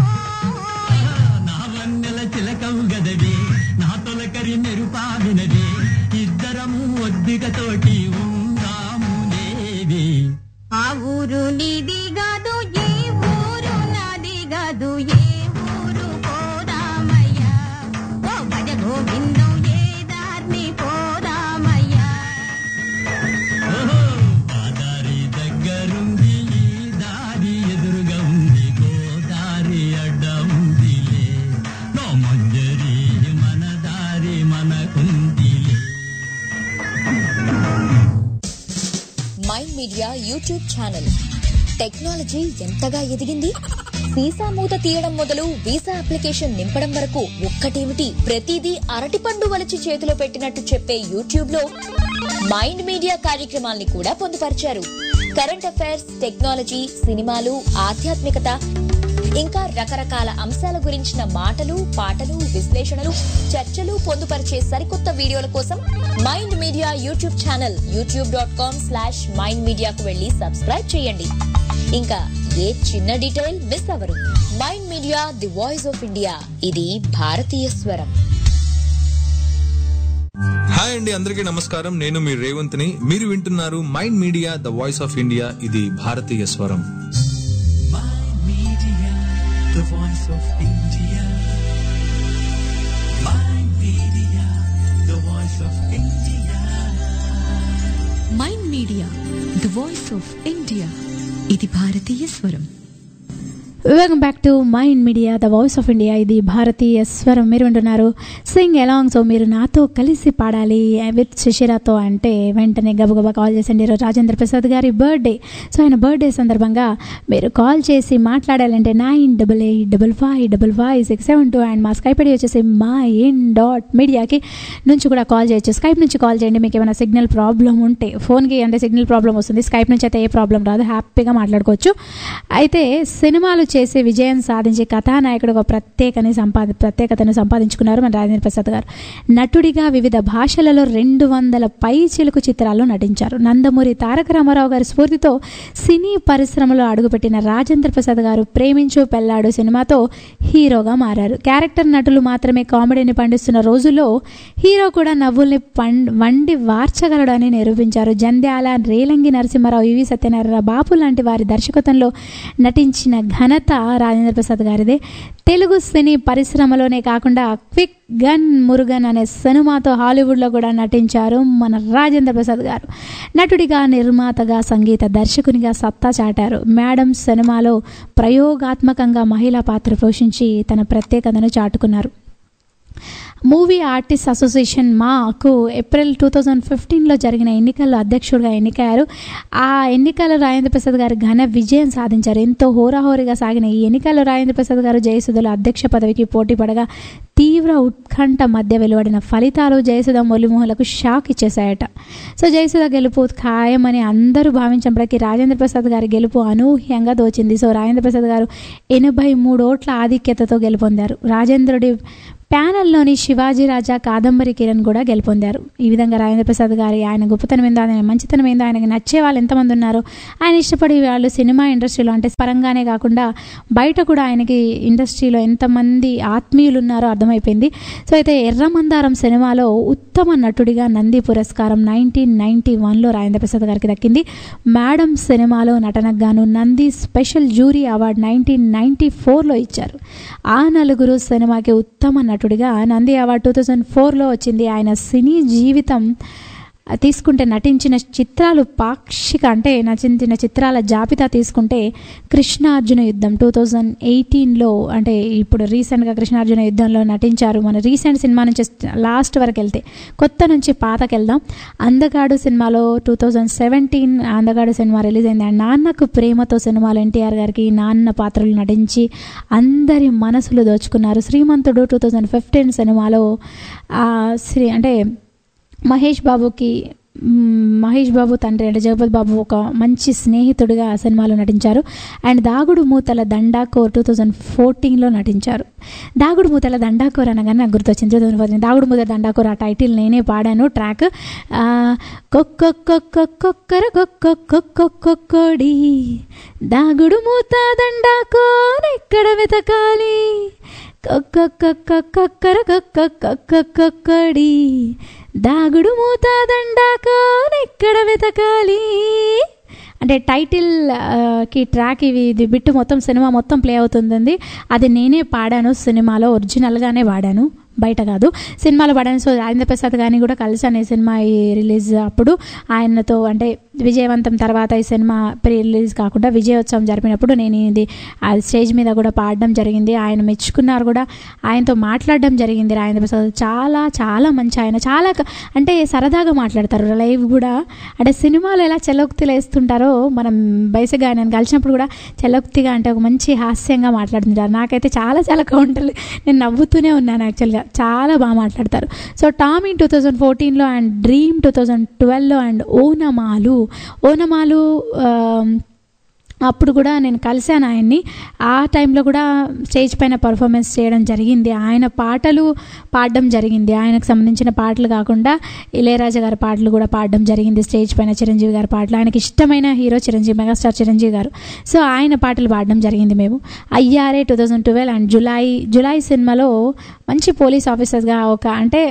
నా వన్నెల చిలకవు గదవి నా తొలకరి మెరుపావినది ఇద్దరము ఒద్దికతోటి ఉందాము లేవి. ఆ ఊరు నీది కాదు ఈ ఊరు నాది కాదు ఏ ఊరు పోదామయ్యా ఓ భజ గోవిందం ఏ దాన్ని పోదామయ్యా. ఓహో ఆ దారి దగ్గరుంది ఈ దారి ఎదురుగా ఉంది గోదారి అడ్డ ఉంది నో మంజరి మన దారి మనకుంది. Mind media YouTube channel technology ఎంతగా ఎదిగింది. వీసా మూత తీయడం మొదలు వీసా అప్లికేషన్ నింపడం వరకు ఒక్కటేమిటి ప్రతిదీ అరటిపండు వలిచి చేతిలో పెట్టినట్టు చెప్పే యూట్యూబ్ లో మైండ్ మీడియా కార్యక్రమాల్ని కూడా పొందుపరిచారు. కరెంట్ అఫైర్స్, టెక్నాలజీ, సినిమాలు, ఆధ్యాత్మికత, ఇంకా రకరకాల అంశాల గురించిన మాటలు, పాటలు, విశ్లేషణలు, చర్చలు పొందుపరిచే సరికొత్త వీడియోల కోసం mind media YouTube channel youtube.com/mindmedia వెళ్లి సబ్స్క్రైబ్ చేయండి. ఇంకా ఏ చిన్న డీటెయిల్ మిస్ అవ్వరు. Mind media the voice of India, ఇది భారతీయ స్వరం. హాయ్ అండి, అందరికీ నమస్కారం. నేను మీ రేవంత్ని. మీరు వింటున్నారు mind media the voice of India, ఇది భారతీయ స్వరం. The voice of India. Mind Media, the voice of India. Mind media the voice of India, ఇది భారతీయ స్వరం. Welcome back to mind media the voice of India, ఇది భారతీయ స్వరం. మీరు వింటున్నారు సింగ్ అలాంగ్. సో మీరు నాతో కలిసి పాడాలి విత్ శిశిరాతో అంటే వెంటనే గబగబా కాల్ చేసండి. ఈరోజు రాజేంద్ర ప్రసాద్ గారి బర్త్డే. సో ఆయన బర్త్డే సందర్భంగా మీరు కాల్ చేసి మాట్లాడాలంటే 9885555672 అండ్ మా స్కైప్ ఐడి వచ్చేసి MyIn.media నుంచి కూడా కాల్ చేయొచ్చు. స్కైప్ నుంచి కాల్ చేయండి. మీకు ఏమైనా సిగ్నల్ ప్రాబ్లం ఉంటే, ఫోన్కి అంటే సిగ్నల్ ప్రాబ్లం వస్తుంది, స్కైప్ నుంచి అయితే ఏ ప్రాబ్లం రాదు, హ్యాపీగా మాట్లాడుకోవచ్చు. అయితే సినిమాలు చేసి విజయం సాధించి కథానాయకుడు ఒక ప్రత్యేకతను సంపాదించుకున్నారు మన రాజేంద్ర ప్రసాద్ గారు. నటుడిగా వివిధ భాషలలో 200 పైచిలుకు చిత్రాల్లో నటించారు. నందమూరి తారక రామారావు గారి స్ఫూర్తితో సినీ పరిశ్రమలో అడుగుపెట్టిన రాజేంద్ర ప్రసాద్ గారు ప్రేమించు పెళ్లాడు సినిమాతో హీరోగా మారారు. క్యారెక్టర్ నటులు మాత్రమే కామెడీని పండిస్తున్న రోజుల్లో హీరో కూడా నవ్వుల్ని వండి వార్చగలడు అని నిరూపించారు. జంధ్యాల, రేలంగి నరసింహారావు, ఈవి సత్యనారాయణ, బాపు లాంటి వారి దర్శకత్వంలో నటించిన ఘనత రాజేంద్ర ప్రసాద్ గారిదే. తెలుగు సినీ పరిశ్రమలోనే కాకుండా క్విక్ గన్ మురుగన్ అనే సినిమాతో హాలీవుడ్లో కూడా నటించారు మన రాజేంద్ర ప్రసాద్ గారు. నటుడిగా, నిర్మాతగా, సంగీత దర్శకునిగా సత్తా చాటారు. మేడం సినిమాలో ప్రయోగాత్మకంగా మహిళా పాత్ర పోషించి తన ప్రత్యేకతను చాటుకున్నారు. మూవీ ఆర్టిస్ట్ అసోసియేషన్ మాకు ఏప్రిల్ 2015లో జరిగిన ఎన్నికల్లో అధ్యక్షుడిగా ఎన్నికయ్యారు. ఆ ఎన్నికల్లో రాజేంద్ర ప్రసాద్ గారు ఘన విజయం సాధించారు. ఎంతో హోరాహోరీగా సాగిన ఈ ఎన్నికల్లో రాజేంద్ర ప్రసాద్ గారు జయసుధలో అధ్యక్ష పదవికి పోటీ పడగా తీవ్ర ఉత్కంఠ మధ్య వెలువడిన ఫలితాలు జయసుధ మురళీమోహన్లకు షాక్ ఇచ్చేశాయట. సో జయసుధ గెలుపు ఖాయమని అందరూ భావించినప్పటికీ రాజేంద్ర ప్రసాద్ గారి గెలుపు అనూహ్యంగా తోచింది. సో రాజేంద్ర ప్రసాద్ గారు 83 ఓట్ల ఆధిక్యతతో గెలుపొందారు. రాజేంద్రుడి ప్యానెల్లోని శివాజీ రాజా, కాదంబరి కిరణ్ కూడా గెలుపొందారు. ఈ విధంగా రాజేంద్ర ప్రసాద్ గారి ఆయన గొప్పతనం ఏందో, ఆయన మంచితనం ఏందో, ఆయనకి నచ్చే వాళ్ళు ఎంతమంది ఉన్నారో, ఆయన ఇష్టపడే వాళ్ళు సినిమా ఇండస్ట్రీలో అంటే పరంగానే కాకుండా బయట కూడా ఆయనకి ఇండస్ట్రీలో ఎంతమంది ఆత్మీయులు ఉన్నారో అర్థమైపోయింది. సో అయితే ఎర్రమందారం సినిమాలో ఉత్తమ నటుడిగా నంది పురస్కారం 1991లో రాజేంద్ర ప్రసాద్ గారికి దక్కింది. మేడం సినిమాలో నటనకు గాను నంది స్పెషల్ జ్యూరీ అవార్డు 1994లో ఇచ్చారు. ఆ నలుగురు సినిమాకి ఉత్తమ నటుడిగా నంది అవార్డు 2004లో వచ్చింది. ఆయన సినీ జీవితం తీసుకుంటే నటించిన చిత్రాలు పాక్షిక అంటే నటించిన చిత్రాల జాబితా తీసుకుంటే కృష్ణార్జున యుద్ధం 2018లో అంటే ఇప్పుడు రీసెంట్గా కృష్ణార్జున యుద్ధంలో నటించారు. మన రీసెంట్ సినిమా నుంచి లాస్ట్ వరకు వెళ్తే కొత్త నుంచి పాతకి వెళ్దాం. అందగాడు సినిమాలో 2017 అందగాడు సినిమా రిలీజ్ అయింది. అండ్ నాన్నకు ప్రేమతో సినిమాలో ఎన్టీఆర్ గారికి నాన్న పాత్రలు నటించి అందరి మనసులు దోచుకున్నారు. శ్రీమంతుడు 2015 సినిమాలో అంటే మహేష్ బాబు తండ్రి అంటే జగపతి బాబు ఒక మంచి స్నేహితుడిగా ఆ సినిమాలో నటించారు. అండ్ దాగుడు మూతల దండాకోర్ 2014లో నటించారు. దాగుడు మూతల దండాకోర్ అనగానే నాకు గుర్తొచ్చింది 2014 దాగుడు మూతల దండాకోర్. ఆ టైటిల్ నేనే పాడాను ట్రాక్. కొక్కర కొక్కొడి దాగుడు మూత దండాకోర్ ఎక్కడ వెతకాలి, కొక్కర కొక్కొక్కడి దాగుడు మూత దండాకోర్ ఎక్కడ వెతకాలి అంటే టైటిల్ కి ట్రాక్ ఇది బిట్టు మొత్తం సినిమా మొత్తం ప్లే అవుతుంది. అది నేనే పాడాను, సినిమాలో ఒరిజినల్గానే వాడాను, బయట కాదు, సినిమాలో పాడాను. సో రాజేంద్ర ప్రసాద్ గారిని కూడా కలిసాను ఈ సినిమా రిలీజ్ అప్పుడు. ఆయనతో అంటే విజయవంతం తర్వాత ఈ సినిమా ప్రీ రిలీజ్ కాకుండా విజయోత్సవం జరిపినప్పుడు నేను ఇది స్టేజ్ మీద కూడా పాడడం జరిగింది. ఆయన మెచ్చుకున్నారు కూడా, ఆయనతో మాట్లాడడం జరిగింది. రాజేంద్ర ప్రసాద్ చాలా చాలా మంచి ఆయన, చాలా అంటే సరదాగా మాట్లాడతారు. లైవ్ కూడా అంటే సినిమాలో ఎలా చెల్లొక్తిలు వేస్తుంటారో మనం బేసిక్గా ఆయన కలిసినప్పుడు కూడా చెల్లొక్తిగా అంటే ఒక మంచి హాస్యంగా మాట్లాడుతుంటారు. నాకైతే చాలా చాలా కౌంటర్లు నేను నవ్వుతూనే ఉన్నాను. యాక్చువల్గా చాలా బాగా మాట్లాడతారు. సో టామీ 2014లో అండ్ డ్రీమ్ 2012లో అండ్ ఓనమాలు అప్పుడు కూడా నేను కలిశాను ఆయన్ని. ఆ టైంలో కూడా స్టేజ్ పైన పర్ఫార్మెన్స్ చేయడం జరిగింది. ఆయన పాటలు పాడడం జరిగింది. ఆయనకు సంబంధించిన పాటలు కాకుండా ఇళయరాజా గారి పాటలు కూడా పాడడం జరిగింది స్టేజ్ పైన. చిరంజీవి గారి పాటలు, ఆయనకి ఇష్టమైన హీరో చిరంజీవి, మెగాస్టార్ చిరంజీవి గారు. సో ఆయన పాటలు పాడడం జరిగింది మేము. అయ్యారే 2012 అండ్ జులై సినిమాలో మంచి పోలీస్ ఆఫీసర్గా ఒక అంటే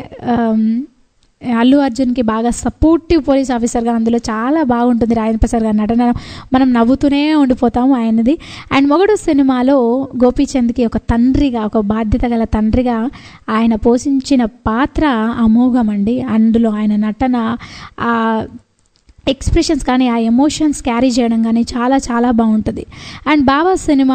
అల్లు అర్జున్కి బాగా సపోర్టివ్ పోలీస్ ఆఫీసర్గా అందులో చాలా బాగుంటుంది రాజేంద్ర ప్రసాద్ గారి నటన, మనం నవ్వుతూనే ఉండిపోతాము ఆయనది. అండ్ మొగడు సినిమాలో గోపీచంద్కి ఒక తండ్రిగా, ఒక బాధ్యత గల తండ్రిగా ఆయన పోషించిన పాత్ర అమోఘం అండి. అందులో ఆయన నటన, ఆ ఎక్స్ప్రెషన్స్ కానీ ఆ ఎమోషన్స్ క్యారీ చేయడం కానీ చాలా చాలా బాగుంటుంది. అండ్ బావా సినిమా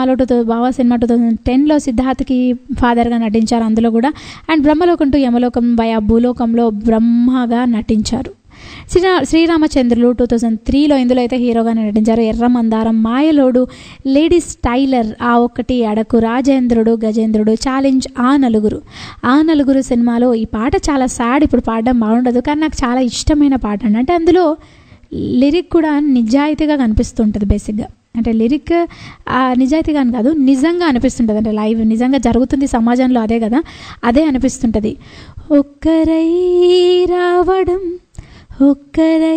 2010లో సిద్ధార్థ్కి ఫాదర్గా నటించారు అందులో కూడా. And Brahmalokam to Yamalokam via భూలోకంలో బ్రహ్మగా నటించారు. శ్రీరామచంద్రులు 2003లో ఇందులో అయితే హీరోగా నటించారు. ఎర్రమందారం, మాయలోడు, లేడీస్ టైలర్, ఆ ఒక్కటి అడకు, రాజేంద్రుడు, గజేంద్రుడు, ఛాలెంజ్, ఆ నలుగురు సినిమాలో ఈ పాట చాలా సాడ్, ఇప్పుడు పాడడం బాగుండదు కానీ నాకు చాలా ఇష్టమైన పాట అండి. అంటే అందులో లిరిక్ కూడా నిజాయితీగా కనిపిస్తుంటుంది. బేసిక్గా అంటే లిరిక్ నిజాయితీగా అని కాదు, నిజంగా అనిపిస్తుంటుంది. అంటే లైవ్ నిజంగా జరుగుతుంది సమాజంలో, అదే కదా, అదే అనిపిస్తుంటుంది. ఒక్కరై రావడం ఒక్కరై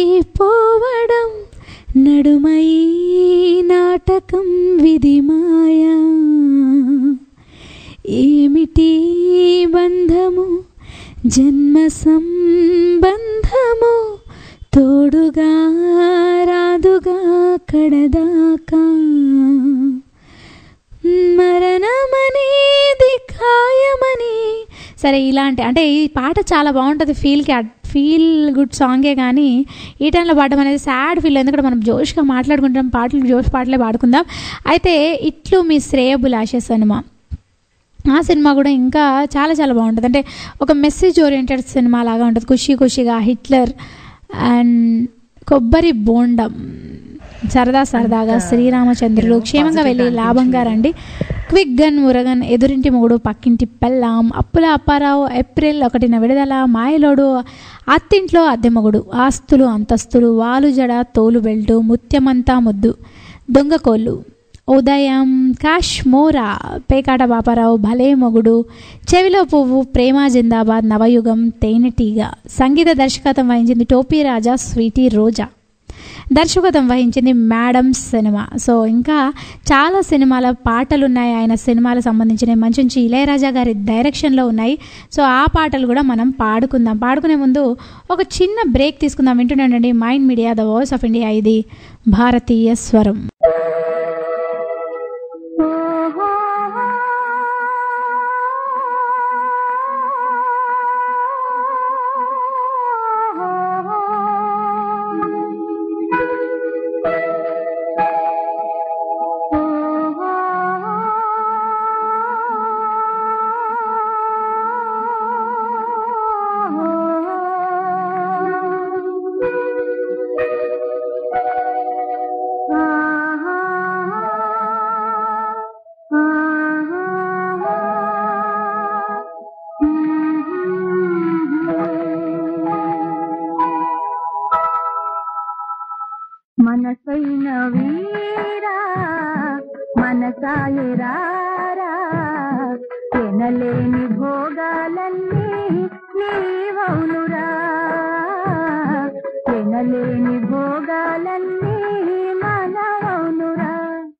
పోవడం నడుమై నాటకం విధి మాయా, ఏమిటి బంధము జన్మ సంబంధము, తోడుగా రాదుగా కడదాకా, మరణమనేది ఖాయమని. సరే ఇలాంటి అంటే ఈ పాట చాలా బాగుంటుంది, ఫీల్ గుడ్ సాంగే. కానీ ఈ టైంలో పాడడం అనేది సాడ్ ఫీల్, ఎందుకంటే మనం జోష్గా మాట్లాడుకుంటాం, జోష్ పాటలే పాడుకుందాం. అయితే ఇట్లు మీ శ్రేయబులాష సినిమా, ఆ సినిమా కూడా ఇంకా చాలా చాలా బాగుంటుంది. అంటే ఒక మెసేజ్ ఓరియంటెడ్ సినిమా లాగా ఉంటుంది. ఖుషిగా హిట్లర్ అండ్ కొబ్బరి బోండం, సరదాగా శ్రీరామచంద్రులు, క్షేమంగా వెళ్ళి లాభంగా రండి. క్విక్ గన్ మురగన్, ఎదురింటి మొగుడు పక్కింటి పెళ్ళాం, అప్పుల అప్పారావు, ఏప్రిల్ 1న విడుదల, మాయలోడు, అత్తింట్లో అద్దె మొగుడు, ఆస్తులు అంతస్తులు, వాలు జడ, తోలు బెల్టు, ముత్యమంతా ముద్దు, దొంగకోళ్ళు, ఉదయం, కాశ్మోరా, పేకాట బాపారావు, భలే మొగుడు, చెవిలో పువ్వు, ప్రేమ జిందాబాద్, నవయుగం, తేనెటీగ. సంగీత దర్శకత్వం వహించింది టోపీ రాజా, స్వీటీ రోజా. దర్శకత్వం వహించింది మేడమ్స్ సినిమా. సో ఇంకా చాలా సినిమాల పాటలు ఉన్నాయి, ఆయన సినిమాలకు సంబంధించిన మంచి మంచి ఇళయరాజా గారి డైరెక్షన్లో ఉన్నాయి. సో ఆ పాటలు కూడా మనం పాడుకుందాం. పాడుకునే ముందు ఒక చిన్న బ్రేక్ తీసుకుందాం. వింటున్నానండి mind media the voice of India, ఇది భారతీయ స్వరం. మనసైన వీరా మనసాయరారా, ఎనలేని భోగాలన్నీ నీవౌనురా, ఎనలేని భోగాలన్నీ మనవౌనురా.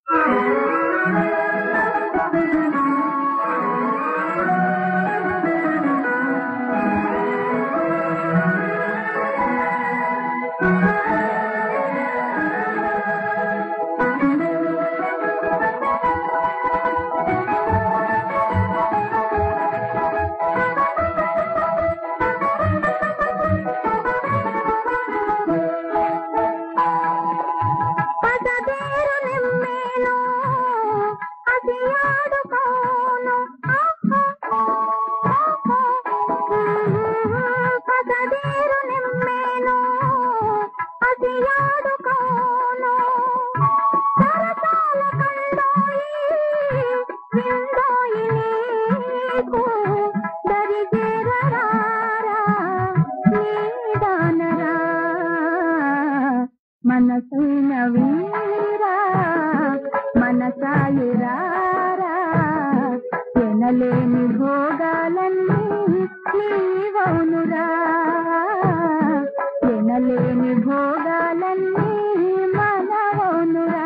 మనసైన వీరా మనసాయరారా, ఎనలేని భోగాలన్నీ నీవౌనురా, ఎనలేని భోగాలన్నీ మనవౌనురా.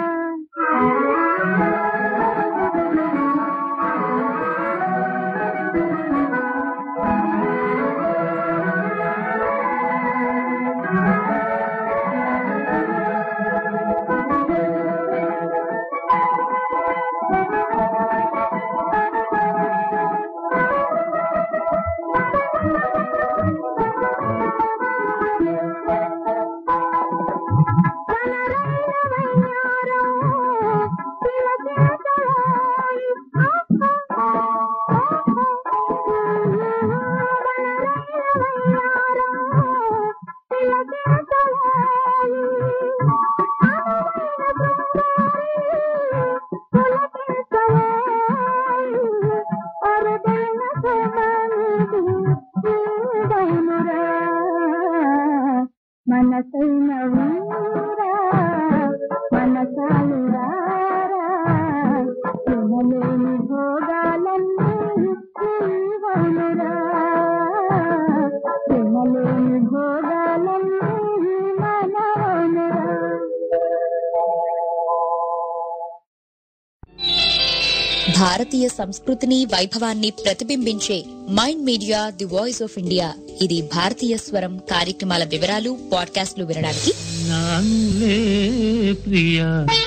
మనసైన వీరా మనసాయరారా, ఎనలేని భోగాలన్నీ నీవౌనురా, ఎనలేని భోగాలన్నీ మనవౌనురా. భారతీయ సంస్కృతిని వైభవాన్ని ప్రతిబింబించే mind media the voice of India, ఇది భారతీయ స్వరం కార్యక్రమాల వివరాలు, పాడ్కాస్ట్లు వినడానికి నానులే ప్రియా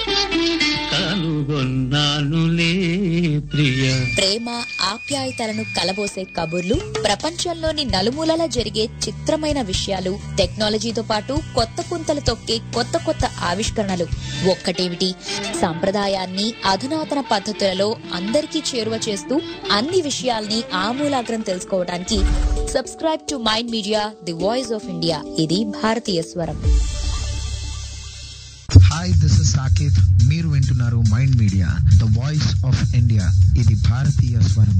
కనుగొన్నానులే ప్రియా. ప్రేమ ఆప్యాయతలను కలబోసే కబుర్లు, ప్రపంచంలోని నలుమూలలా జరిగే చిత్రమైన విషయాలు, టెక్నాలజీతో పాటు కొత్త పుంతలు తొక్కే కొత్త కొత్త ఆవిష్కరణలు. ఒక్కటేమిటి, సంప్రదాయాన్ని అధునాతన పద్ధతులలో అందరికీ చేరువ చేస్తూ అన్ని విషయాల్ని ఆమూలాగ్రం తెలుసుకోవడానికి subscribe to mind media the voice of India, ఇది భారతీయ స్వరం. Hi, this is Saketh. మీరు వింటున్నారు వింటున్నారు mind media the voice of India. ఇది భారతీయ స్వరం.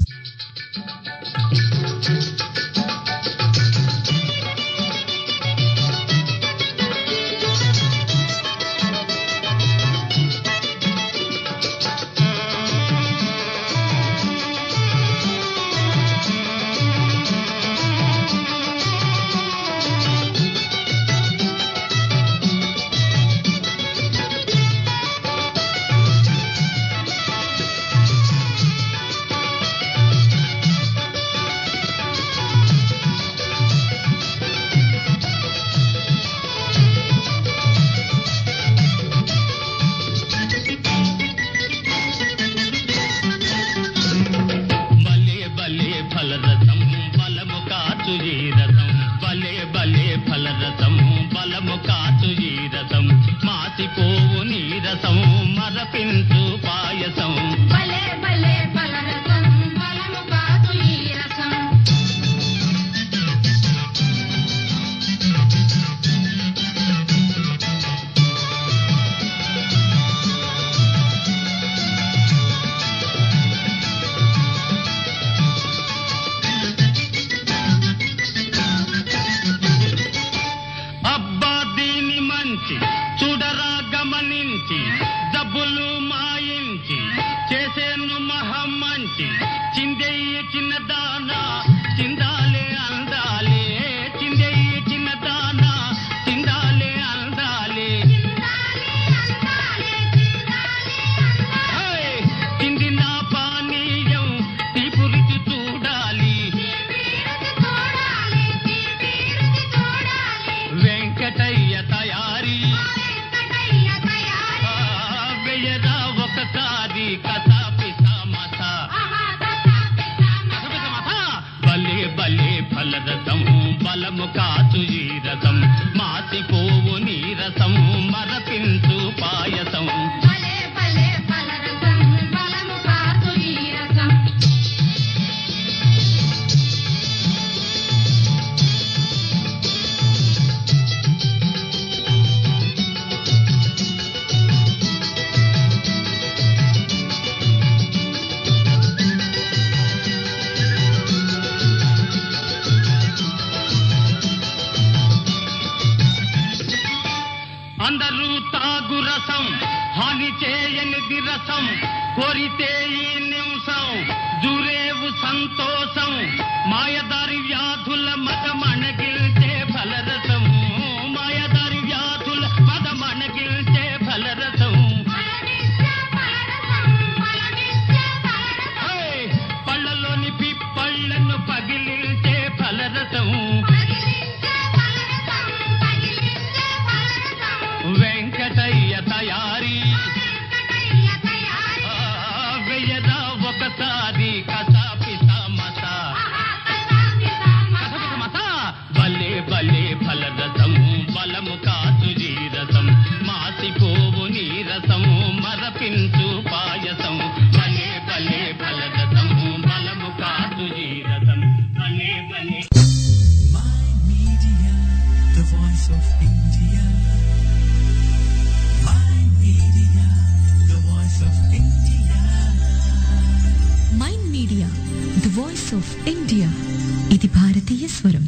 Mind media the voice of India. ఇది భారతీయ స్వరం.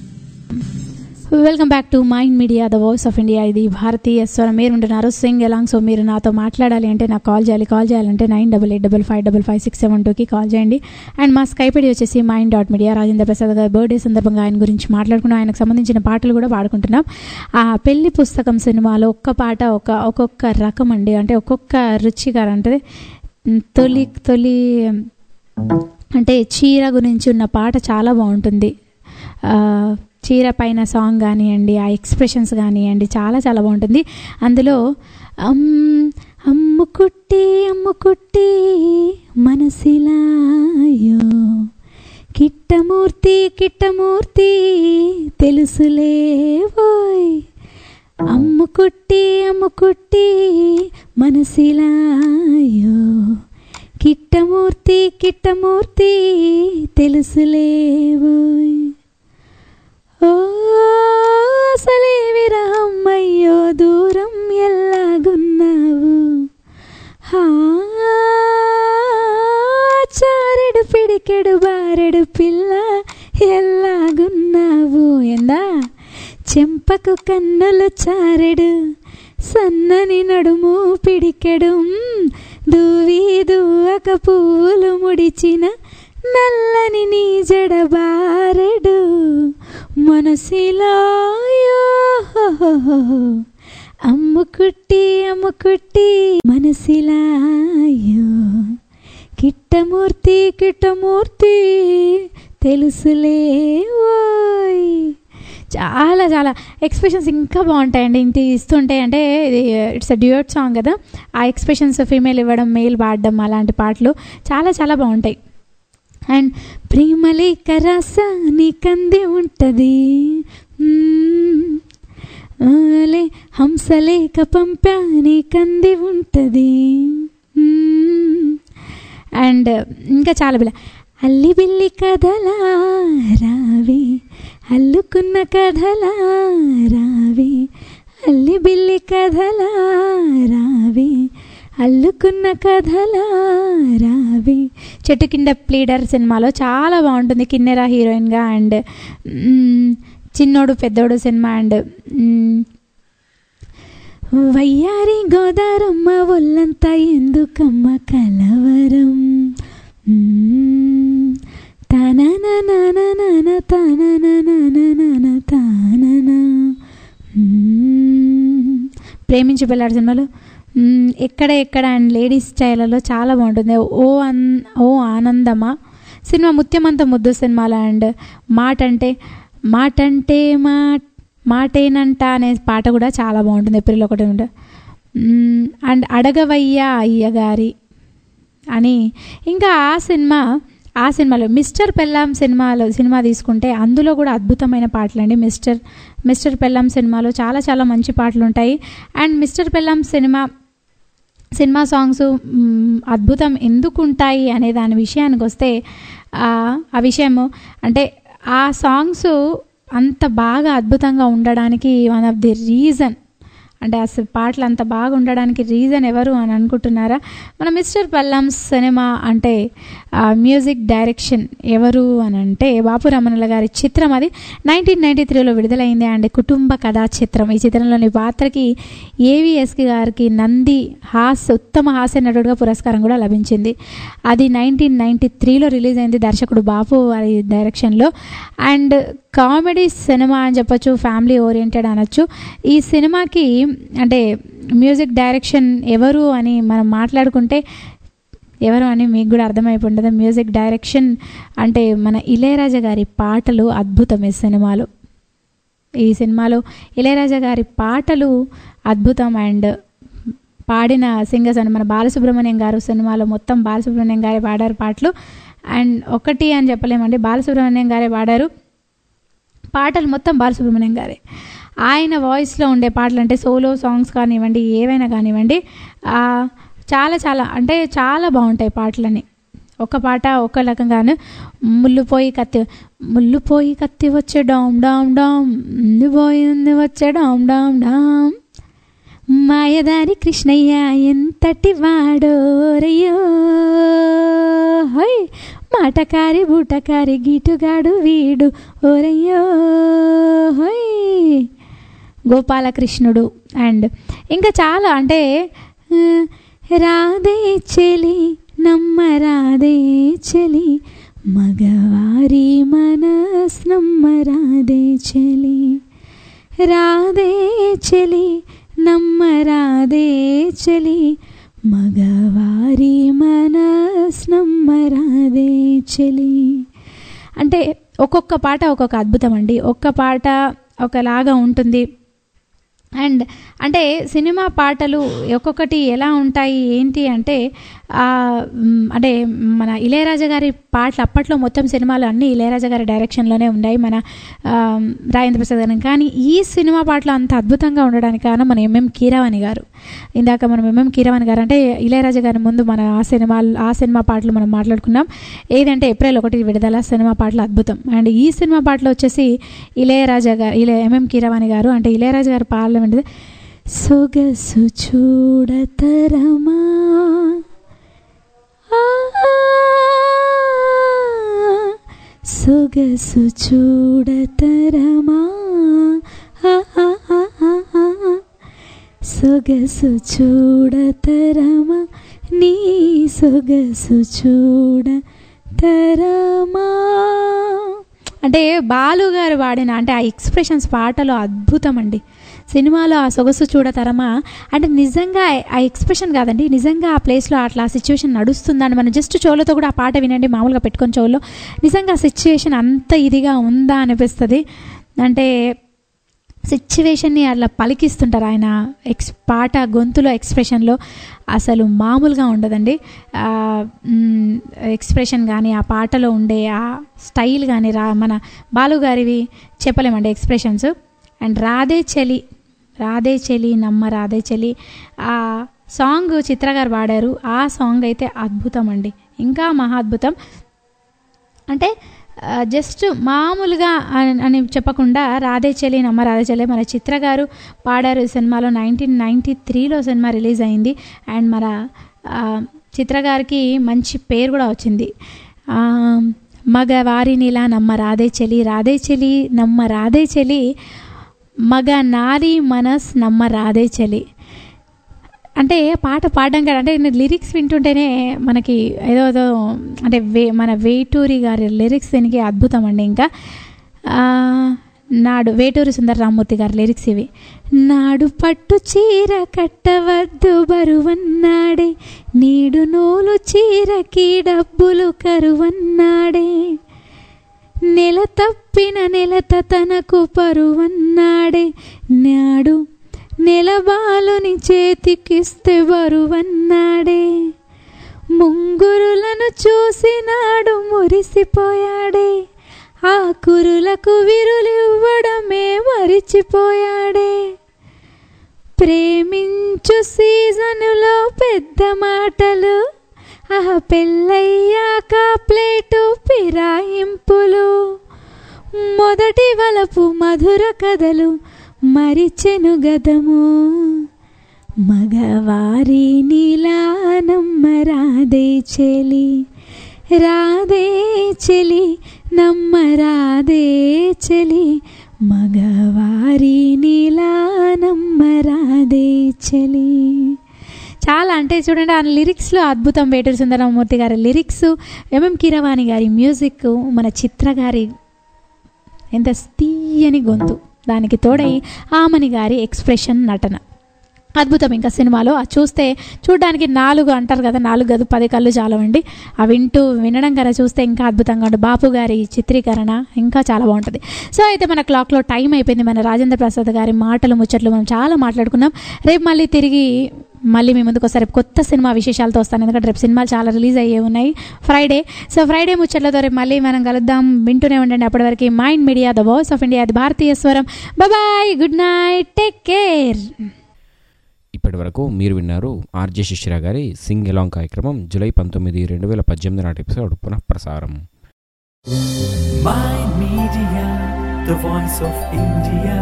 Welcome back to mind media the voice of India. ఇది భారతీయ స్వరం. మీరు ఉంటున్నారు సింగ్ ఎలాంగ్. సో మీరు నాతో మాట్లాడాలి అంటే నాకు కాల్ చేయాలి. కాల్ చేయాలంటే 9885555672కి కాల్ చేయండి. అండ్ మా స్కైప్ ఐడి వచ్చేసి mind.media. రాజేంద్ర ప్రసాద్ గారి బర్త్డే సందర్భంగా ఆయన గురించి మాట్లాడుకున్నాం. ఆయనకు సంబంధించిన పాటలు కూడా పాడుకుంటున్నాం. ఆ పెళ్లి పుస్తకం సినిమాలో ఒక్క పాట ఒక్కొక్క రకం అండి. అంటే ఒక్కొక్క రుచిగా అంటే తొలి అంటే చీర గురించి ఉన్న పాట చాలా బాగుంటుంది. చీర పైన సాంగ్ కానివ్వండి, ఆ ఎక్స్ప్రెషన్స్ కానివ్వండి, చాలా చాలా బాగుంటుంది. అందులో అమ్ముకుట్టి అమ్ముకుట్టి మనసిలాయో కిట్టమూర్తి కిట్టమూర్తి తెలుసులేవోయ్. అమ్ముకుట్టి అమ్ముకుట్టి మనసిలాయో కిట్టమూర్తి కిట్టమూర్తి తెలుసులేవోయ్. ఓ అసలే విరహం అయ్యో దూరం ఎల్లాగున్నావు. హా పాపకు కన్నులు చారెడు, సన్నని నడుము పిడికెడు, దూవి దువ్వక పువ్వులు ముడిచిన నల్లని నీ జడబారెడు, మనసిలో అమ్ముకుట్టి అమ్ముకుట్టి మనసిలాయో కిట్టమూర్తి కిట్టమూర్తి తెలుసులే ఓయ్. చాలా చాలా ఎక్స్ప్రెషన్స్ ఇంకా బాగుంటాయండి ఇంటి ఇస్తుంటే. అంటే ఇది ఇట్స్ అ డ్యూయట్ సాంగ్ కదా, ఆ ఎక్స్ప్రెషన్స్ ఫీమేల్ ఇవ్వడం మేల్ పాడడం అలాంటి పాటలు చాలా చాలా బాగుంటాయి. అండ్ ప్రేమలేఖ రాస నీకంది ఉంటుంది, హంసలేఖ పంపా నీకంది ఉంటుంది. అండ్ ఇంకా చాలా బిల్ల అల్లి బిల్లి కథలా రావి, అల్లుకున్న కథలా రావి, అల్లి బిల్లి కథలా రావి, అల్లుకున్న కథలా రావి. చెట్టు కింద ప్లీడర్ సినిమాలో చాలా బాగుంటుంది కిన్నెర హీరోయిన్గా. అండ్ చిన్నోడు పెద్దోడు సినిమా. అండ్ వయ్యారి గోదారమ్మ ఒళ్ళంతా ఎందుకమ్మ కలవరం, తానన తానన తానన. ప్రేమించి పెళ్ళాడు సినిమాలో ఎక్కడ ఎక్కడ అండ్ లేడీస్ స్టైల్లో చాలా బాగుంటుంది. ఓ ఆనందమా సినిమా, ముత్యమంత ముద్దు సినిమాలో. అండ్ మాటంటే మాటంటే మాటేనంట అనే పాట కూడా చాలా బాగుంటుంది, ఏప్రిల్ 1. అండ్ అడగవయ్యా అయ్యగారి అని. ఇంకా ఆ సినిమాలో మిస్టర్ పెల్లాం సినిమా తీసుకుంటే అందులో కూడా అద్భుతమైన పాటలు అండి. మిస్టర్ పెల్లాం సినిమాలో చాలా చాలా మంచి పాటలు ఉంటాయి. And mister Pellam cinema songs అద్భుతం ఎందుకు ఉంటాయి అనే దాని విషయానికి వస్తే, ఆ విషయము అంటే ఆ సాంగ్స్ అంత బాగా అద్భుతంగా ఉండడానికి వన్ ఆఫ్ ది రీజన్, అంటే అసలు పాటలు అంత బాగా ఉండడానికి రీజన్ ఎవరు అని అనుకుంటున్నారా? మన మిస్టర్ పెల్లాం సినిమా అంటే మ్యూజిక్ డైరెక్షన్ ఎవరు అని అంటే బాపు రమణల గారి చిత్రం. అది 1993లో విడుదలైంది. అండ్ కుటుంబ కథా చిత్రం. ఈ చిత్రంలోని పాత్రకి ఏవిఎస్కి గారికి నంది ఉత్తమ హాస్య నటుడుగా పురస్కారం కూడా లభించింది. అది 1993లో రిలీజ్ అయింది దర్శకుడు బాపు వారి డైరెక్షన్లో. అండ్ కామెడీ సినిమా అని చెప్పొచ్చు, ఫ్యామిలీ ఓరియంటెడ్ అనొచ్చు. ఈ సినిమాకి అంటే మ్యూజిక్ డైరెక్షన్ ఎవరు అని మనం మాట్లాడుకుంటే ఎవరు అని మీకు కూడా అర్థమైపోతుంది. మ్యూజిక్ డైరెక్షన్ అంటే మన ఇళయరాజా గారి పాటలు అద్భుతం. ఈ సినిమాలో ఇళయరాజా గారి పాటలు అద్భుతం. అండ్ పాడిన సింగర్స్ అని మన బాలసుబ్రహ్మణ్యం గారు సినిమాలో మొత్తం బాలసుబ్రహ్మణ్యం గారే పాడారు పాటలు. అండ్ ఒకటి అని చెప్పలేమండి, బాలసుబ్రహ్మణ్యం గారే పాడారు పాటలు మొత్తం బాలసుబ్రహ్మణ్యం గారే. ఆయన వాయిస్లో ఉండే పాటలు అంటే సోలో సాంగ్స్ కానివ్వండి, ఏవైనా కానివ్వండి, చాలా చాలా అంటే చాలా బాగుంటాయి పాటలని. ఒక పాట ఒక రకంగాను ముళ్ళు పోయి కత్తి వచ్చే డామ్ డామ్ డామ్, పోయింది వచ్చే డామ్ డామ్ డామ్, మాయదారి కృష్ణయ్య ఎంతటి వాడోరయ్యో, హోయ్ మాటకారి బూటకారి గీటుగాడు వీడు ఓరయ్యో, హోయ్ గోపాలకృష్ణుడు. అండ్ ఇంకా చాలా అంటే రాధే చెలి నమ్మ రాధే చెలి, మగవారి మనస్ నమ్మ రాధే చెలి, రాధే చెలి నమ్మ రాధే చెలి, మగవారి మనస్ నమ్మ రాధే చెలి. అంటే ఒక్కొక్క పాట ఒక్కొక్క అద్భుతం అండి, ఒక్క పాట ఒకలాగా ఉంటుంది. అండ్ అంటే సినిమా పాటలు ఒక్కొక్కటి ఎలా ఉంటాయి ఏంటి అంటే అంటే మన ఇళయరాజా గారి పాటలు అప్పట్లో మొత్తం సినిమాలు అన్నీ ఇళయరాజా గారి డైరెక్షన్లోనే ఉన్నాయి మన రాజేంద్ర ప్రసాద్ గారు. కానీ ఈ సినిమా పాటలు అంత అద్భుతంగా ఉండడానికి కారణం మన ఎంఎం కీరవాణి గారు. ఇందాక మనం ఎంఎం కీరవాణి గారు అంటే ఇళయరాజా గారి ముందు మన ఆ సినిమా పాటలు మనం మాట్లాడుకున్నాం. ఏదంటే ఏప్రిల్ 1 విడుదల సినిమా పాటలు అద్భుతం. అండ్ ఈ సినిమా పాటలు వచ్చేసి ఇళయరాజా గారు ఎంఎం కీరవాణి గారు అంటే ఇళయరాజా గారు పాటలు ఏంటిది, సొగసు చూడతరమా సొగసు చూడతరమా సొగసు చూడతరమా నీ సొగసు చూడతరమా అంటే బాలు గారు వాడిన అంటే ఆ ఎక్స్ప్రెషన్స్ పాటలో అద్భుతం అండి. సినిమాలో ఆ సొగసు చూడతరమా అంటే నిజంగా ఆ ఎక్స్ప్రెషన్ కాదండి, నిజంగా ఆ ప్లేస్లో అట్లా ఆ సిచ్యువేషన్ నడుస్తుందని మనం జస్ట్ చెవులతో కూడా ఆ పాట వినండి, మామూలుగా పెట్టుకొని చెవుల్లో నిజంగా ఆ సిచ్యువేషన్ అంత ఇదిగా ఉందా అనిపిస్తుంది. అంటే సిచ్యువేషన్ని అట్లా పలికిస్తుంటారు ఆయన పాట గొంతులో ఎక్స్ప్రెషన్లో అసలు మామూలుగా ఉండదండి. ఎక్స్ప్రెషన్ కానీ ఆ పాటలో ఉండే ఆ స్టైల్ కానీ మన బాలుగారివి చెప్పలేమండి ఎక్స్ప్రెషన్స్. అండ్ రాధే చలి నమ్మ రాధే చలి ఆ సాంగ్ చిత్ర గారు పాడారు. ఆ సాంగ్ అయితే అద్భుతం అండి, ఇంకా మహా అద్భుతం. అంటే జస్ట్ మామూలుగా అని చెప్పకుండా రాధే చలి నమ్మ రాధే చలి మన చిత్ర గారు పాడారు ఈ సినిమాలో. 1993లో సినిమా రిలీజ్ అయింది. అండ్ మన చిత్ర గారికి మంచి పేరు కూడా వచ్చింది. మగవారినిలా నమ్మ రాధే చలి నమ్మ రాధే చలి మగ నారీ మనస్ నమ్మ రాధే చలి అంటే పాట పాడడం కదా. అంటే లిరిక్స్ వింటుంటేనే మనకి ఏదో అంటే మన వేటూరి గారి లిరిక్స్ దీనికి అద్భుతం అండి. ఇంకా నాడు వేటూరి సుందరరామూర్తి గారి లిరిక్స్ ఇవి. నాడు పట్టు చీర కట్టవద్దు బరువన్నాడే, నీడు నూలు చీరకి డబ్బులు కరువన్నాడే, నెల తప్పిన నెలత తనకు పరువన్నాడే, నాడు నెలబాలుని చేతికిస్తే బరువన్నాడే, ముంగురులను చూసినాడు మురిసిపోయాడే, ఆ కురులకు విరులివ్వడమే మరిచిపోయాడే, ప్రేమించు సీజనులో పెద్ద మాటలు, పెళ్ళయ్యాక ప్లేటు పిరాయింపులు, మొదటి వలపు మధుర కథలు మరిచెను గదము, మగవారి నీలా నమ్మ రాధే చలి నమ్మ రాధే చలి, మగవారి నీలా నమ్మ రాధే చలి. చాలా అంటే చూడండి ఆ లిరిక్స్లో అద్భుతం. వేటూరి సుందరరామూర్తి గారి లిరిక్స్, ఎంఎం కీరవాణి గారి మ్యూజిక్, మన చిత్ర గారి ఎంత తీయని గొంతు, దానికి తోడై ఆమని గారి ఎక్స్ప్రెషన్ నటన అద్భుతం. ఇంకా సినిమాలో చూడడానికి 4 అంటారు కదా, 4 కాదు 10 కళ్ళు చాలవండి. వినడం కదా చూస్తే ఇంకా అద్భుతంగా ఉంటుంది. బాపు గారి చిత్రీకరణ ఇంకా చాలా బాగుంటుంది. సో అయితే మన క్లాక్లో టైం అయిపోయింది. మన రాజేంద్ర ప్రసాద్ గారి మాటలు ముచ్చట్లు మనం చాలా మాట్లాడుకున్నాం. రేపు మళ్ళీ మీ ముందుకు వస్తారు. రేపు కొత్త సినిమా విశేషాలతో వస్తాను, ఎందుకంటే రేపు సినిమాలు చాలా రిలీజ్ అయ్యే ఉన్నాయి ఫ్రైడే. సో ఫ్రైడే ముచ్చట్లతో రేపు మళ్ళీ మనం కలుద్దాం. వింటూనే ఉండండి. అప్పటి వరకు mind media, the voice of India, అది భారతీయ స్వరం. Bye, good night, take care. ఇప్పటి వరకు మీరు విన్నారు ఆర్జే శిశిర గారి సింగ్ ఎలాంగ్ కార్యక్రమం జూలై 19, 2018 నాటి ఎపిసోడ్ పునఃప్రసారం. Mind Media, the voice of India.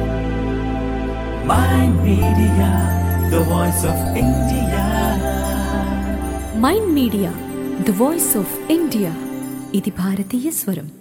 Mind Media, the voice of India. Mind media, the voice of India, ఇది భారతీయ స్వరం.